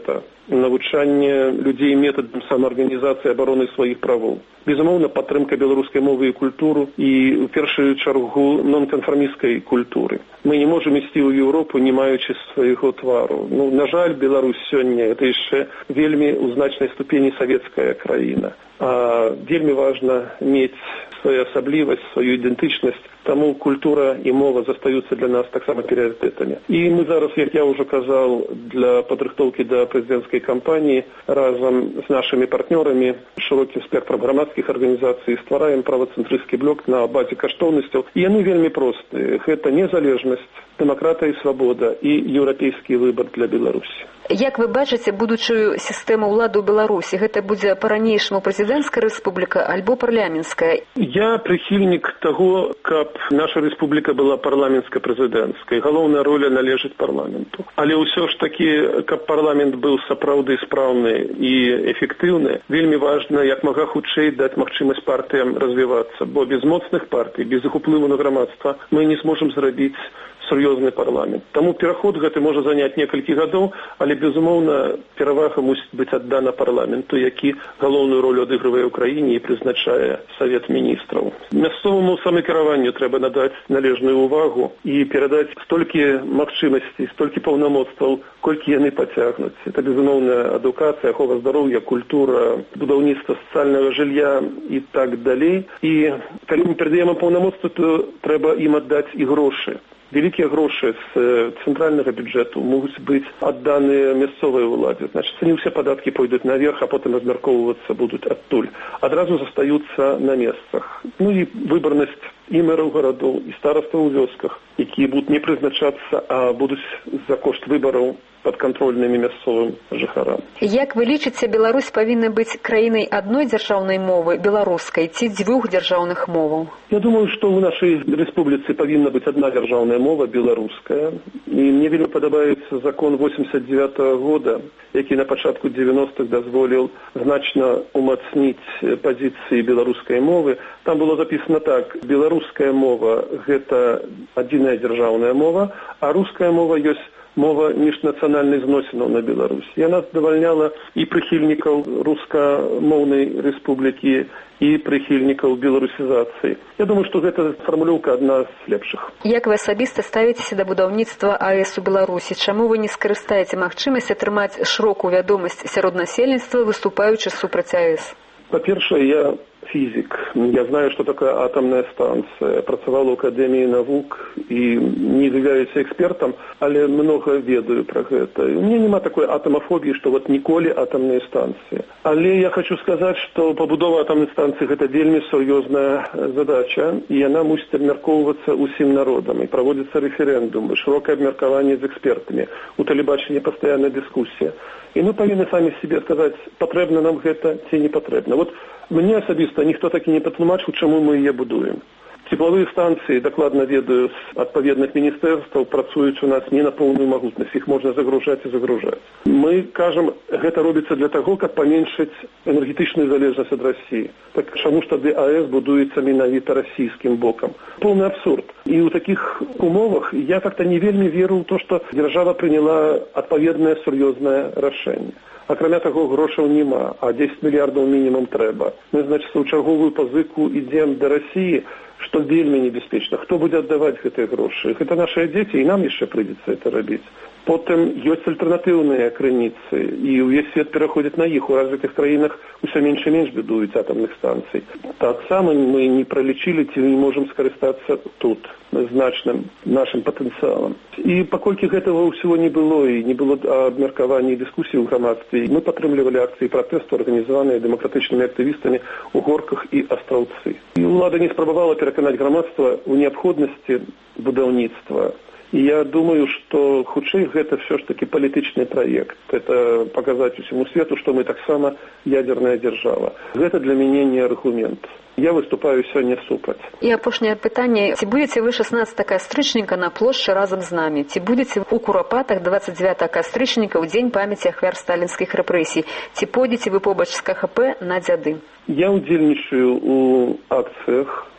навучанне людзей метадам самаарганізацыі абароны сваіх правоў. Безумоўна, падтрымка беларускай мовы і культуры і, у першую чаргу, нонканфармісцкай культуры. Мы не можам ісці ў Еўропу, не маючы свайго твару. На жаль, Беларусь сёння это яшчэ вельмі ў значнай ступені савецкая краіна. А вельмі важна мець свою асаблівасць, сваю ідэнтычнасць, таму культура і мова застаюцца для нас таксама прыярытэтамі. І мы зараз, як я ўжо казаў, для падрыхтоўкі да прэзідэнцкай кампаніі разам з нашымі партнёрамі, шырокім спектрам грамадскіх арганізацый, ствараем правацэнтрысцкі блок на базе каштоўнасцяў. І яны вельмі простыя. Гэта незалежнасць, дэмакратыя і свабода і еўрапейскі выбар для Беларусі. Як вы бачыце будучую сістэму ўлады ў Беларусі? Гэта будзе па-ранейшаму прэзідэнцкая рэспубліка альбо парламенцкая? Я прыхільнік таго, каб наша рэспубліка была парламенцка-прэзідэнцкай. Галоўная роля належыць парламенту. Але ўсё ж такі, каб парламент быў сапраўды спраўны і эфектыўны, вельмі важна як мага хутчэй даць магчымасць партыям развівацца, бо без моцных партый, без іх уплыву на грамадства мы не зможам зрабіць сур'ёзны парламент. Таму пераход гэты можа заняць некалькі гадоў, але, безумоўна, перавага мусіць быць аддана парламенту, які галоўную ролю адыгрывае ў краіне і прызначае Савет міністраў. Мясцоваму самакіраванню трэба надаць належную ўвагу і перадаць столькі магчымасцей, столькі паўнамоцтваў, колькі яны пацягнуць. Это, безумоўна, адукацыя, ахова здароўя, культура, будаўніцтва сацыяльнага жылля і так далей. І калі мы перадаем паўнамоцтва, то трэба ім аддаць і грошы. Вялікія грошы з цэнтральнага бюджэту могуць быць адданыя мясцовай уладзе. Значыць, не ўсе падаткі пойдуць наверх, а потым размяркоўвацца будуць адтуль. Адразу застаюцца на месцах. І выбарнасць і мэраў гарадоў, і старастаў у вёсках, якія будуць не прызначацца, а будуць за кошт выбараў падкантрольнымі мясцовым жыхарам. Як вы лічыце, Беларусь павінна быць краінай адной дзяржаўнай мовы, беларускай, ці дзвюх дзяржаўных моваў? Я думаю, што ў нашай рэспубліцы павінна быць адна дзяржаўная мова, беларуская. І мне вельмі падабаецца закон 89-го года, які на пачатку 90-х дазволіў значна умацніць пазіцыі беларускай мовы. Там было запісана так: беларуская мова – гэта адзіная дзяржаўная мова, а руская мова ёсць мова міжнацыянальных зносінаў на Беларусь. Яна задавальняла і прыхільнікаў рускамоўнай рэспублікі, і прыхільнікаў беларусізацыі. Я думаю, што гэта фармулёўка адна з лепшых. Як вы асабіста ставіцеся да будаўніцтва АЭС у Беларусі? Чаму вы не скарыстаеце магчымасць атрымаць шырокую вядомасць сярод насельніцтва, выступаючы супраць АЭС? Па-першае, я фізік. Я знаю, што такая атамная станцыя. Працавала ў Акадэміі навук і не з'яўляюся экспертам, але многа ведаю пра гэта. У мяне няма такой атамафобіі, што ніколі атамныя станцыі. Але я хочу сказаць, што пабудова атамнай станцыі – гэта вельмі сур'ёзная задача, і яна мусіць абмяркоўвацца ўсім народам. І праводзіцца рэферэндум, шырокае абмеркаванне з экспертамі. У тэлебачанні пастаянная дыскусія. І мы павінны самі себе сказаць, патрэбна нам гэта ці не патрэбна. Мне асабіста ніхто такі не патлумачыў, чаму мы яе будуем. Тепловыя станцыі, дакладна ведаю, з адпаведных міністэрстваў працуюць у нас не на поўную магутнасць, іх можна загружаць і загружаць. Мы кажам, гэта робіцца для таго, каб паменшыць энергетычную залежнасць ад Расіі. Так чаму ж тады АЭС будуецца менавіта расійскім бокам? Поўны абсурд. І ў такіх умовах я как-то не вельмі веру ў то, што дзяржава прыняла адпаведнае сур'ёзнае рашэнне. Акрамя таго, грошаў няма, а 10 мільярдаў мінімум трэба. Мы, значыць, у чарговую пазыку ідзем да Расіі, што вельмі небяспечна. Хто будзе аддаваць гэтыя грошы? Гэта нашыя дзеці, і нам яшчэ прыйдзецца гэта рабіць. Потым ёсць альтэрнатыўныя крыніцы, і ўвесь свет пераходзіць на іх. У развітых краінах усё менш і менш будуюць атамных станцый. Таксама мы не пралічылі, ці не можам скарыстацца тут значным нашым патэнцыялам. І паколькі гэтага ўсяго не было, і не было абмеркавання і дыскусій у грамадстве, мы падтрымлівалі акцыі пратэсту, арганізаваныя дэмакратычнымі актывістамі ў Горках і Астраўцы. І ўлада не спрабавала пераканаць грамадства ў неабходнасці будаўніцтва. І я думаю, што хутчэй гэта все ж таки палітычны праект. Это паказаць усяму свету, што мы таксама ядерная дзяржава. Гэта для мяне не аргумент. Я выступаю сёння супраць. І апошняе пытанне. Ці будзеце вы 16 кастрычніка на плошчы разам з намі? Ці будзеце у Курапатах 29 кастрычніка ў дзень памяці ахвяр сталінскіх рэпрэсій? Ці пойдзеце вы побач з КХП на дзяды? Я удзельнічаю у акцыях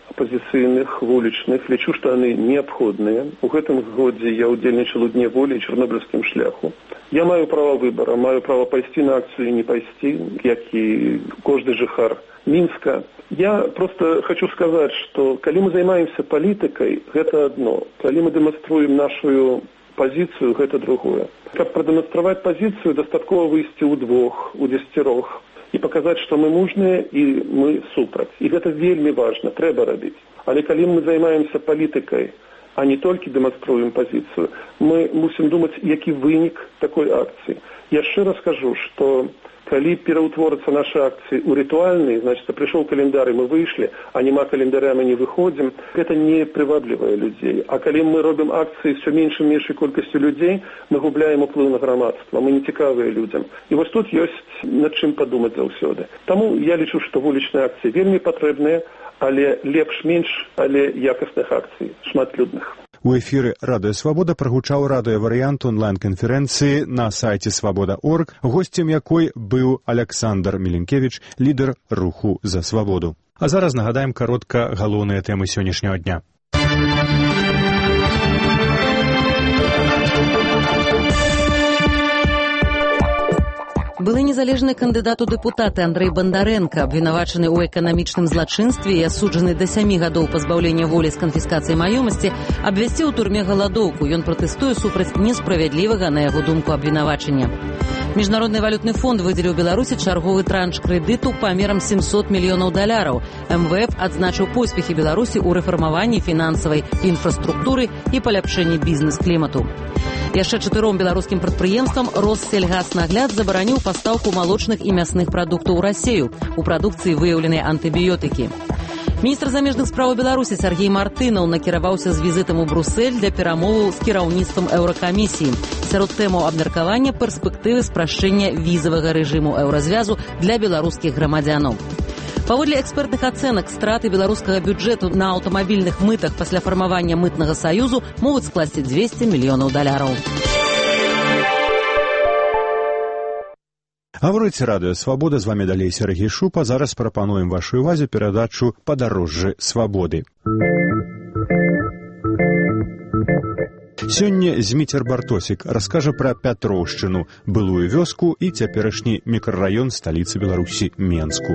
апозіцыйных, вулічных. Лічу, што яны неабходныя. У гэтым годзе я ўдзельнічаў у Дне волі і чарнобыльскім шляху. Я маю права выбора, маю права пайсці на акцыю і не пайсці, як і кожны жыхар Мінска. Я просто хочу сказаць, што калі мы займаемся палітыкай, гэта адно. Калі мы дэманструем нашу пазіцыю, гэта другое. Каб прадэманстраваць пазіцыю, дастаткова выйсці ў двух, у 10 і паказаць, што мы мужныя і мы супраць. І гэта вельмі важна, трэба рабіць. Але калі мы займаемся палітыкай, а не толькі дэманструем пазіцыю, мы мусім думаць, які вынік такой акцыі. Яшчэ раз скажу, што калі пераўтворацца нашы акцыі ў рытуальныя, значит, прыйшоў календар і мы выйшлі, а няма календаря, мы не выходзім, гэта не прываблівае людзей. А калі мы робім акцыі з меншай колькасцю людзей, мы губляем уплыў на грамадства, мы не цікавыя людзям. І вось тут ёсць над чым падумаць заўсёды. Таму я лічу, што вулічныя акцыі вельмі патрэбныя, але лепш-менш, але якасных акцый, шматлюдных. У эфіры «Радыё Свабода» прагучаў радыёварыянт онлайн-канферэнцыі на сайце «Свабода.орг», госцем якой быў Аляксандр Міленкевіч, лідар руху «За свабоду». А зараз нагадаем каротка галоўныя тэмы сённяшняга дня. Былы незалежны кандыдат у дэпутаты Андрэй Бандарэнка, абвінавачаны ў эканамічным злачынстве і асуджаны да 7 гадоў пазбаўлення волі з канфіскацыяй маёмасці, абвясціў у турме галадоўку. Ён пратэстуе супраць несправядлівага, на яго думку, абвінавачання. Міжнародны валютны фонд выдзеліў Беларусі чарговы транш крэдыту памерам $700 мільёнаў. МВФ адзначыў поспехі Беларусі ў рэфармаванні фінансавай інфраструктуры і паляпшэнні бізнес-клімату. Яшчэ 4 беларускім прадпрыемствам Россельгаснагляд забараніў пастаўку малочных і мясных прадуктаў у Расею. У прадукцыі выяўленыя антыбіётыкі. Міністр замежных спраў Беларусі Сергей Мартынаў накіраваўся з візітам у Брусэль для перамоваў з кіраўніцтвам Еўракамісіі. Сярод тэмаў абмеркавання перспектывы спрашчэння візавага рэжыму еўразвязу для беларускіх грамадзянаў. Паводле экспертных ацэнак, страты беларускага бюджэту на аўтамабільных мытах пасля фармавання мытнага саюзу могуць скласці $200 мільёнаў. Гаворыць радыё Свабода, з вамі далей Сергей Шупа. Зараз прапануем вашай увазе перадачу «Падарожжы свабоды». Сёння Зміцер Бартосік раскажа пра Пятроўшчыну, былую вёску і цяперашні мікрараён сталіцы Беларусі Менску.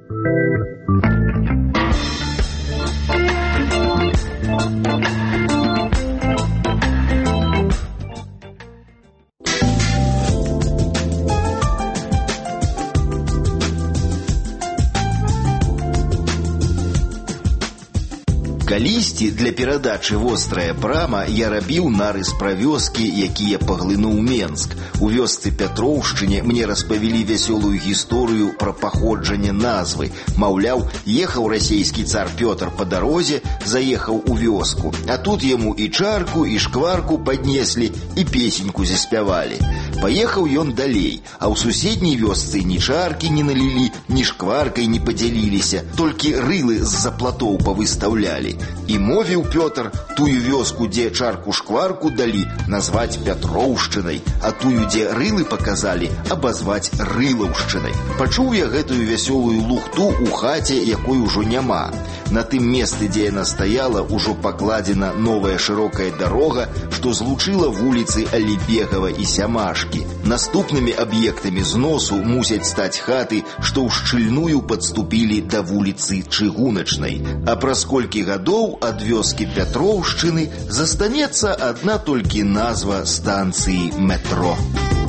Калісьці для перадачы «Вострая брама» я рабіў нарыс пра вёскі, якія паглынуў Менск. У вёсцы Пятроўшчыне мне распавялі вясёлую гісторыю пра паходжанне назвы. Маўляў, ехаў расейскі цар Пётр па дарозе, заехаў у вёску. А тут яму і чарку, і шкварку паднеслі, і песеньку заспявалі. Паехаў ён далей, а ў суседняй вёсцы ні чаркі не налілі, ні шкваркай не падзяліліся, толькі рылы з-за платоў павыстаўлялі. І мовіў Пётр тую вёску, дзе чарку-шкварку далі, назваць Пятроўшчынай, а тую, дзе рылы паказалі, абазваць Рылаўшчынай. Пачуў я гэтую вясёлую лухту ў хаце, якой ужо няма. На тым месцы, дзе яна стаяла, ужо пакладзена новая шырокая дарога, што злучыла вуліцы Алібегава і Сямашкі. Наступнымі аб'ектамі зносу мусяць стаць хаты, што ў шчыльную падступілі да вуліцы Чыгуначнай. А праз колькі гадоў ад вёскі Пятроўшчыны застанецца адна толькі назва станцыі метро.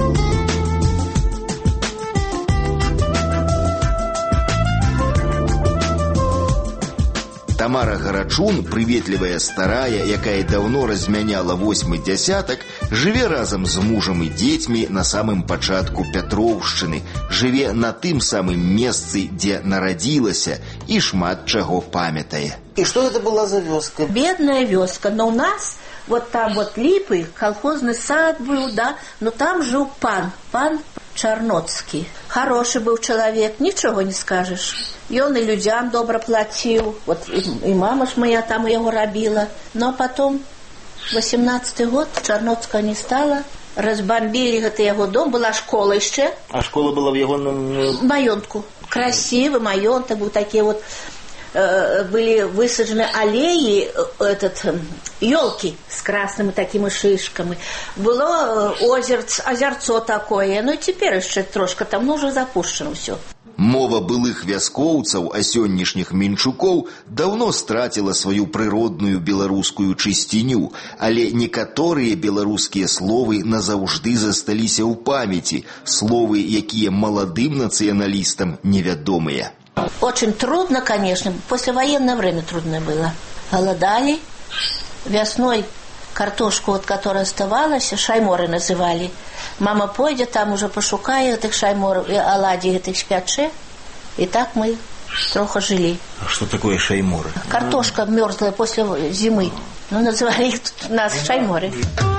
Тамара Гарачун, прыветлівая старая, якая даўно размяняла 8-й дзясятак, жыве разам з мужам і дзецьмі на самым пачатку Пятроўшчыны, жыве на тым самым месцы, дзе нарадзілася, і шмат чаго памятае. И что это была за вёска? Бедная вёска, но у нас вот там вот Липы, колхозный сад был, да, но там жил пан Чарноцкі. Хороший был человек, ничего не скажешь. И он и людям добро платил, вот и мама ж моя там его робила. Но потом, 18-й год, Чарноцкого не стало, разбомбили это его дом, была школа еще. А школа была в его... Маёнтку. Красивый маёнток был, такие вот были высажены аллеи, елки с красными такими шишками. Было озерцо такое, ну и теперь еще трошка там, ну уже запущено все. Мова былых вяскоўцаў, а сённяшніх мінчукоў даўно страціла сваю прыродную беларускую чысціню, але некаторыя беларускія словы назаўжды засталіся ў памяці, словы, якія маладым нацыяналістам невядомыя. Очень трудно, конечно, послевоенное время трудно было. Голодали, весной картошку, вот, которая оставалась, шайморы называли. Мама пойдет, там уже пошукает этих шайморов, и оладьи этих спяче. И так мы трохи жили. А что такое шайморы? Картошка мерзлая после зимы. Ну, называли их тут у нас шайморы.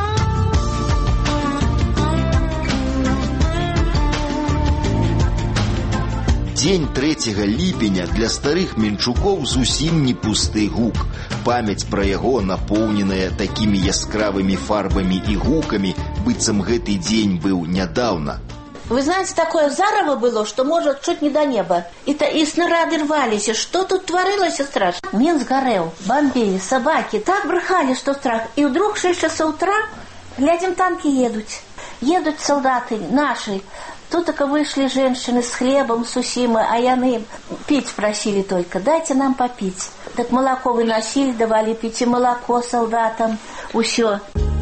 Дзень 3 ліпеня для старых мінчукоў зусім не пусты гук. Памяць пра яго, напоўненая такімі яскравымі фарбамі і гукамі, быццам гэты дзень быў нядаўна. Вы знаете, такое зарево было, что, может, чуть не до неба. И снаряды рвались, и что тут творилось страшно. Минск горел, бомбили, собаки так брыхали, что страх. И вдруг в 6 часов утра, глядим, танки едут. Едут солдаты наши. Тут только вышли женщины с хлебом, с усимой, а яны пить просили только. Дайте нам попить. Так молоко выносили, давали пить и молоко солдатам. Усё.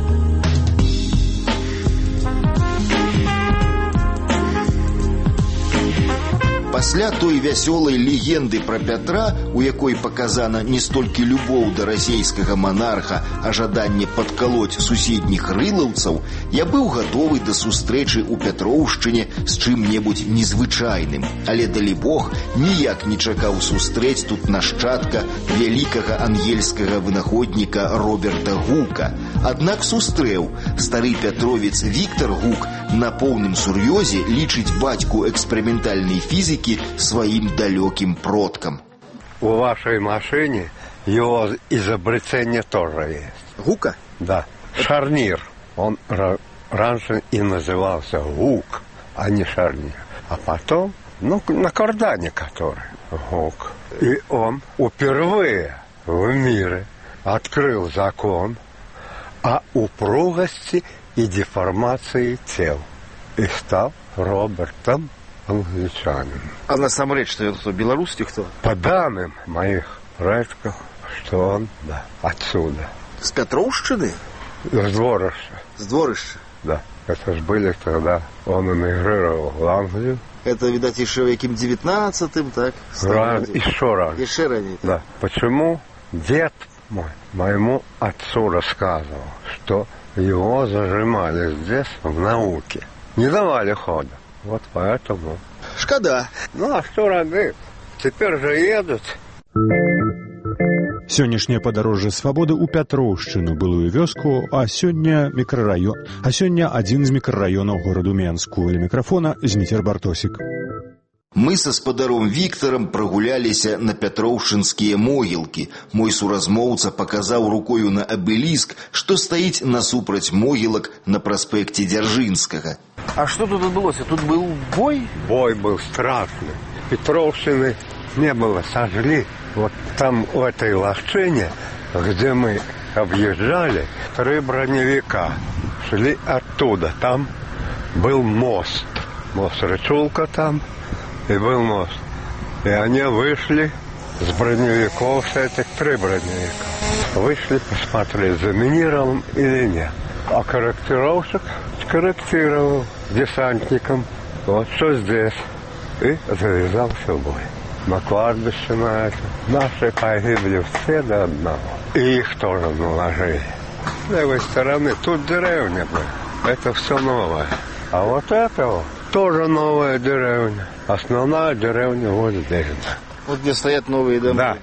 Пасля той вясёлай легенды пра Пятра, у якой паказана не столькі любоў да расейскага манарха, а жаданне падкалоць суседніх рылаўцаў, я быў гатовы да сустрэчы ў Пятроўшчыне з чым-небудзь незвычайным. Але, далібог, ніяк не чакаў сустрэць тут нашчадка вялікага ангельскага вынаходніка Роберта Гука. Аднак сустрэў. Стары пятровец Віктор Гук на поўным сур'ёзе лічыць бацьку эксперыментальнай фізікі своим далеким продкам. У вашей машине его изобретение тоже есть. Гука? Да. Шарнир. Он раньше и назывался Гук, а не шарнир. А потом, на кардане который Гук. И он впервые в мире открыл закон о упругости и деформации тел. И стал Робертом англичанин. А насамрэч, что это белорусский кто? По данным моих предков, что он, да, отсюда. С Петровщины? С Дворыша. С Дворыша? Да. Это ж были тогда, он эмигрировал в Англию. Это, видать, еще в яким 19-м, так? Еще раньше. Еще ранее. Да. Почему дед мой моему отцу рассказывал, что его зажимали здесь в науке. Не давали хода. Вот поэтому. Шкода. Ну, а что родить? Теперь же едут. Сённяшняе падарожжа свабоды ў Пятроўшчыну, былую вёску, а сёння мікрараён. А сёння адзін з мікрараёнаў гораду Менску. Ля мікрафона Зміцер Бартосік. Мы са спадаром Віктарам прагуляліся на пятроўшчынскія могілкі. Мой суразмоўца паказаў рукою на абеліск, што стаіць насупраць могілак на праспекце Дзяржынскага. А что тут отбылось? Тут был бой? Бой был страшный. Петровщины не было, сожгли. Вот там, в этой лощине, где мы объезжали, 3 броневика шли оттуда. Там был мост. Мост Рычулка там. И был мост. И они вышли с броневиков, с этих 3 броневика. Вышли посмотреть, заминирован или нет. А корректировщик скорректировал десантником. Вот что здесь. И завязался бой. На кладбище на это. Наши погибли все до одного. И их тоже наложили. С левой стороны тут деревня была. Это все новое. А вот это вот тоже новая деревня. Основная деревня вот здесь. Вот где стоят новые дома. Да.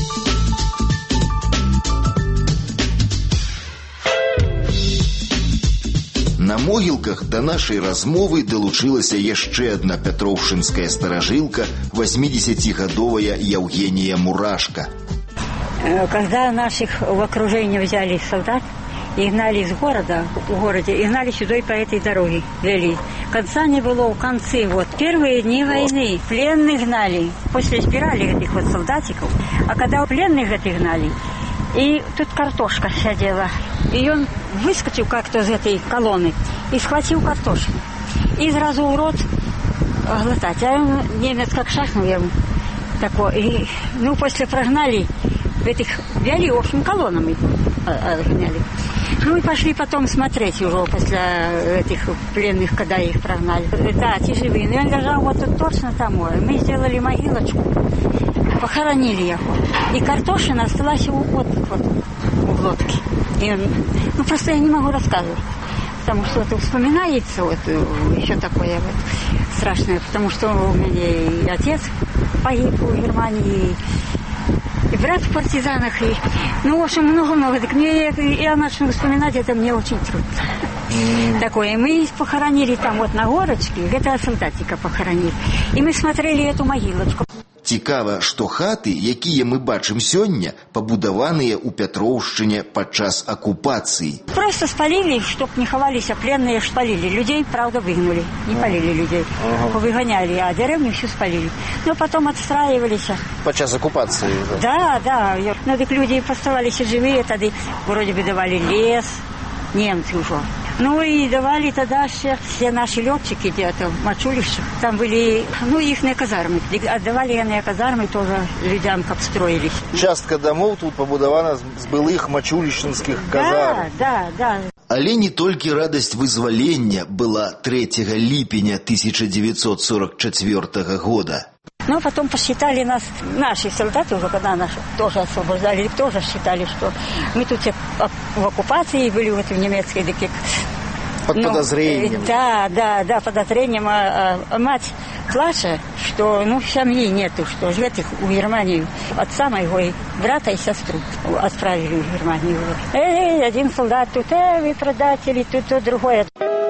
На могілках да нашай размовы далучылася яшчэ адна пятроўшчынская старажылка, 80-гадовая Евгения Мурашка. Когда наших в окружение взяли солдат и гнали из города, в городе, и гнали сюда по этой дороге, вели. Конца не было, в конце, вот, первые дни войны, пленных гнали, после спирали этих вот солдатиков, а когда пленных этих гнали, и тут картошка сидела, и он выскочил как-то из этой колонны и схватил картошку, и сразу в рот глотать, а он, немец как шахнул ему, такой, и, ну, после прогнали, этих вели, в общем, колоннами отгоняли. Ну и пошли потом смотреть уже после этих пленных, когда их прогнали. Да, те живые. Но он лежал вот тут точно там. Мы сделали могилочку, похоронили его. И картошина осталась вот в лодке. И он, ну просто я не могу рассказывать, потому что это вспоминается вот еще такое вот страшное, потому что у меня и отец погиб в Германии, и брат в партизанах, и, ну, в общем, много-много. Так я начну вспоминать, это мне очень трудно. Такое. Мы похоронили там вот на горочке, это солдатика похоронили. И мы смотрели эту могилочку. Цікава, што хаты, якія мы бачым сёння, пабудаваныя ў Пятроўшчыне падчас акупацыі. Просто спалили, чтоб не ховались, а пленные спалили. Людей, правда, выгнали. Не полили людей. Выгоняли, а деревню всю спалили. Но потом отстраивались. Подчас оккупации? Да. Ну, так люди оставались живые, тогда вроде бы давали лес, немцы уже. Ну и давали тогда все наши летчики где-то в Мачулищах. Там были, ну, ихные казармы. Отдавали ихные казармы тоже людям, как строились. Частка домов тут побудована з былых мачулішчынскіх казарм. Да. Але не толькі радасць вызвалення была 3 ліпеня 1944 года. Но потом посчитали нас, наши солдаты уже, когда нас тоже освобождали, тоже считали, что мы тут в оккупации были, вот в немецкой, под подозрением. Да, подозрением. А мать плачет, что, ну, семьи нету, что живет их в Германию. Отца моего, и брата и сестру отправили в Германию. Один солдат тут, вы предатели, тут другой.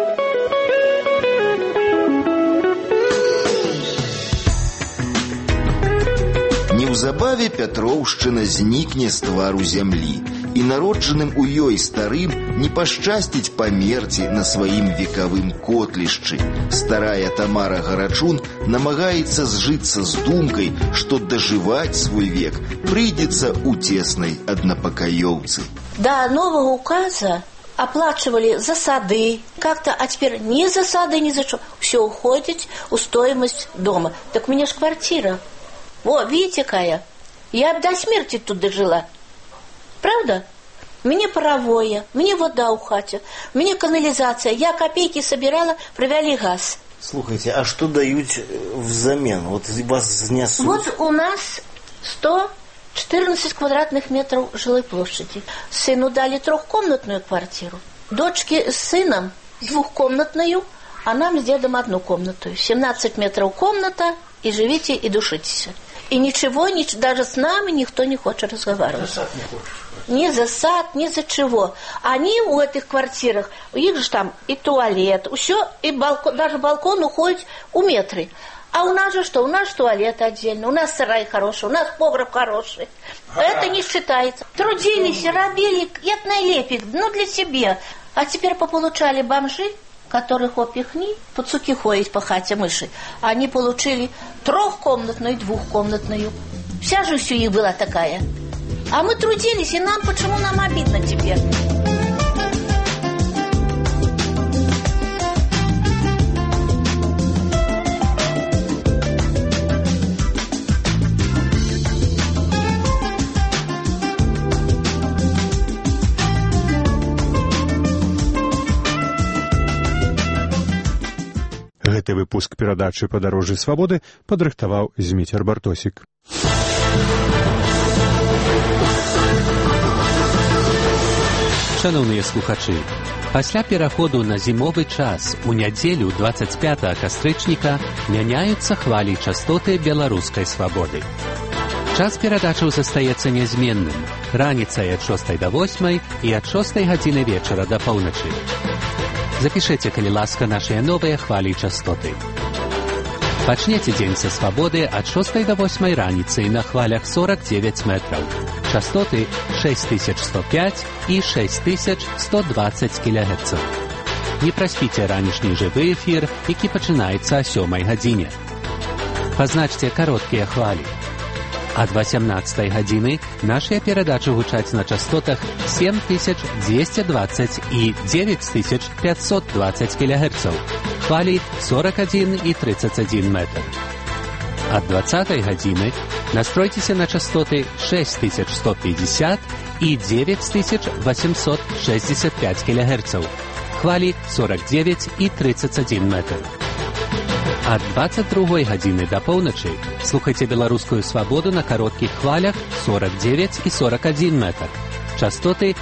Неўзабаве Пятроўшчына знікне з твару зямлі, і народжаным у ёй старым не пашчасціць памерці на сваім векавым котлішчы. Старая Тамара Гарачун намагаецца зжыцца з думкай, што дажываць свой век прыйдзецца ў цеснай аднапакаёўцы. До нового указа оплачивали за сады, как-то, а теперь ни за сады, ни за что. Все уходит в стоимость дома. Так у меня ж квартира. Во, видите, какая? Я до смерти тут дожила. Правда? Мне паровое, мне вода у хате, мне канализация. Я копейки собирала, провели газ. Слухайте, а что дают взамен? Вот вас знесут? Вот у нас 114 квадратных метров жилой площади. Сыну дали 3-комнатную квартиру. Дочке с сыном 2-комнатную, а нам с дедом 1-комнатную. 17 метров комната, и живите, и душитесь. И ничего, даже с нами никто не хочет разговаривать. Ни за сад, ни за чего. Они у этих квартирах, у них же там и туалет, все, и балкон, даже балкон уходит у метры. А у нас же что? У нас туалет отдельно, у нас сарай хороший, у нас погреб хороший. Это не считается. Трудились, робили, это найлепик, ну для себя. А теперь пополучали бомжи, которых опихни, пацуки ходят по хате мыши. Они получили 3-комнатную, 2-комнатную. Вся же все их была такая. А мы трудились, и почему нам обидно теперь? Гэты выпуск перадачы «Падарожжы свабоды» падрыхтаваў Зміцер Бартосік. Шановныя слухачы, пасля пераходу на зімовы час у нядзелю 25 кастрычніка мяняюцца хвалі частоты беларускай свабоды. Час перадачаў застаецца нязменным. Раніцай ад 6 до 8 і ад 6 гадзіны вечара да паўначы. Запішыце, калі ласка, нашыя новыя хвалі частоты. Пачнеце дзень са свабоды ад 6 до 8 раніцы на хвалях 49 метраў. Частоты 6105 і 6120 кГц. Не праспіце ранішні жывы эфір, які пачынаецца о 7 гадзіне. Пазначце кароткія хвалі. Ад 18 гадзіны нашыя перадачы гучаць на частотах 7220 і 9520 кГц. Хвалі 41 і 31 метр. Ад 20 гадзіны настройцеся на частоты 6150 і 9865 кГц. Хвалі 49 і 31 метр. Ад 22 гадзіны да поўначы слухайце беларускую свабоду на кароткіх хвалях 49 і 41 метр. Частоты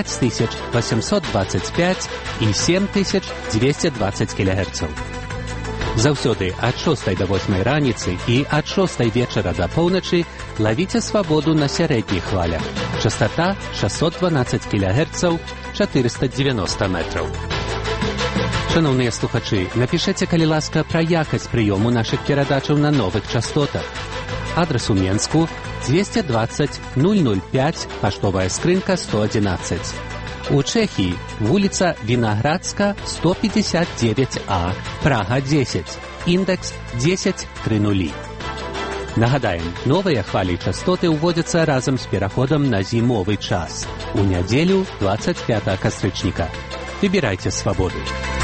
5825 і 7220 кГц. Заўсёды ад 6 до 8 раніцы і ад 6 вечара да поўначы лавіце свабоду на сярэдніх хвалях. Частота 612 кГц, 490 метраў. Шановныя слухачы, напішыце, калі ласка, пра якасць прыёму нашых перадачаў на новых частотах. Адрес у Менску 220 005, паштовая скрынка 111. У Чэхіі вуліца Вінаградска 159А, Прага 10, індекс 1030. Нагадаем, новыя хвалі частоты ўводзяцца разам з пераходам на зімовы час. У нядзелю 25 кастрычніка. Выбірайце свабоду.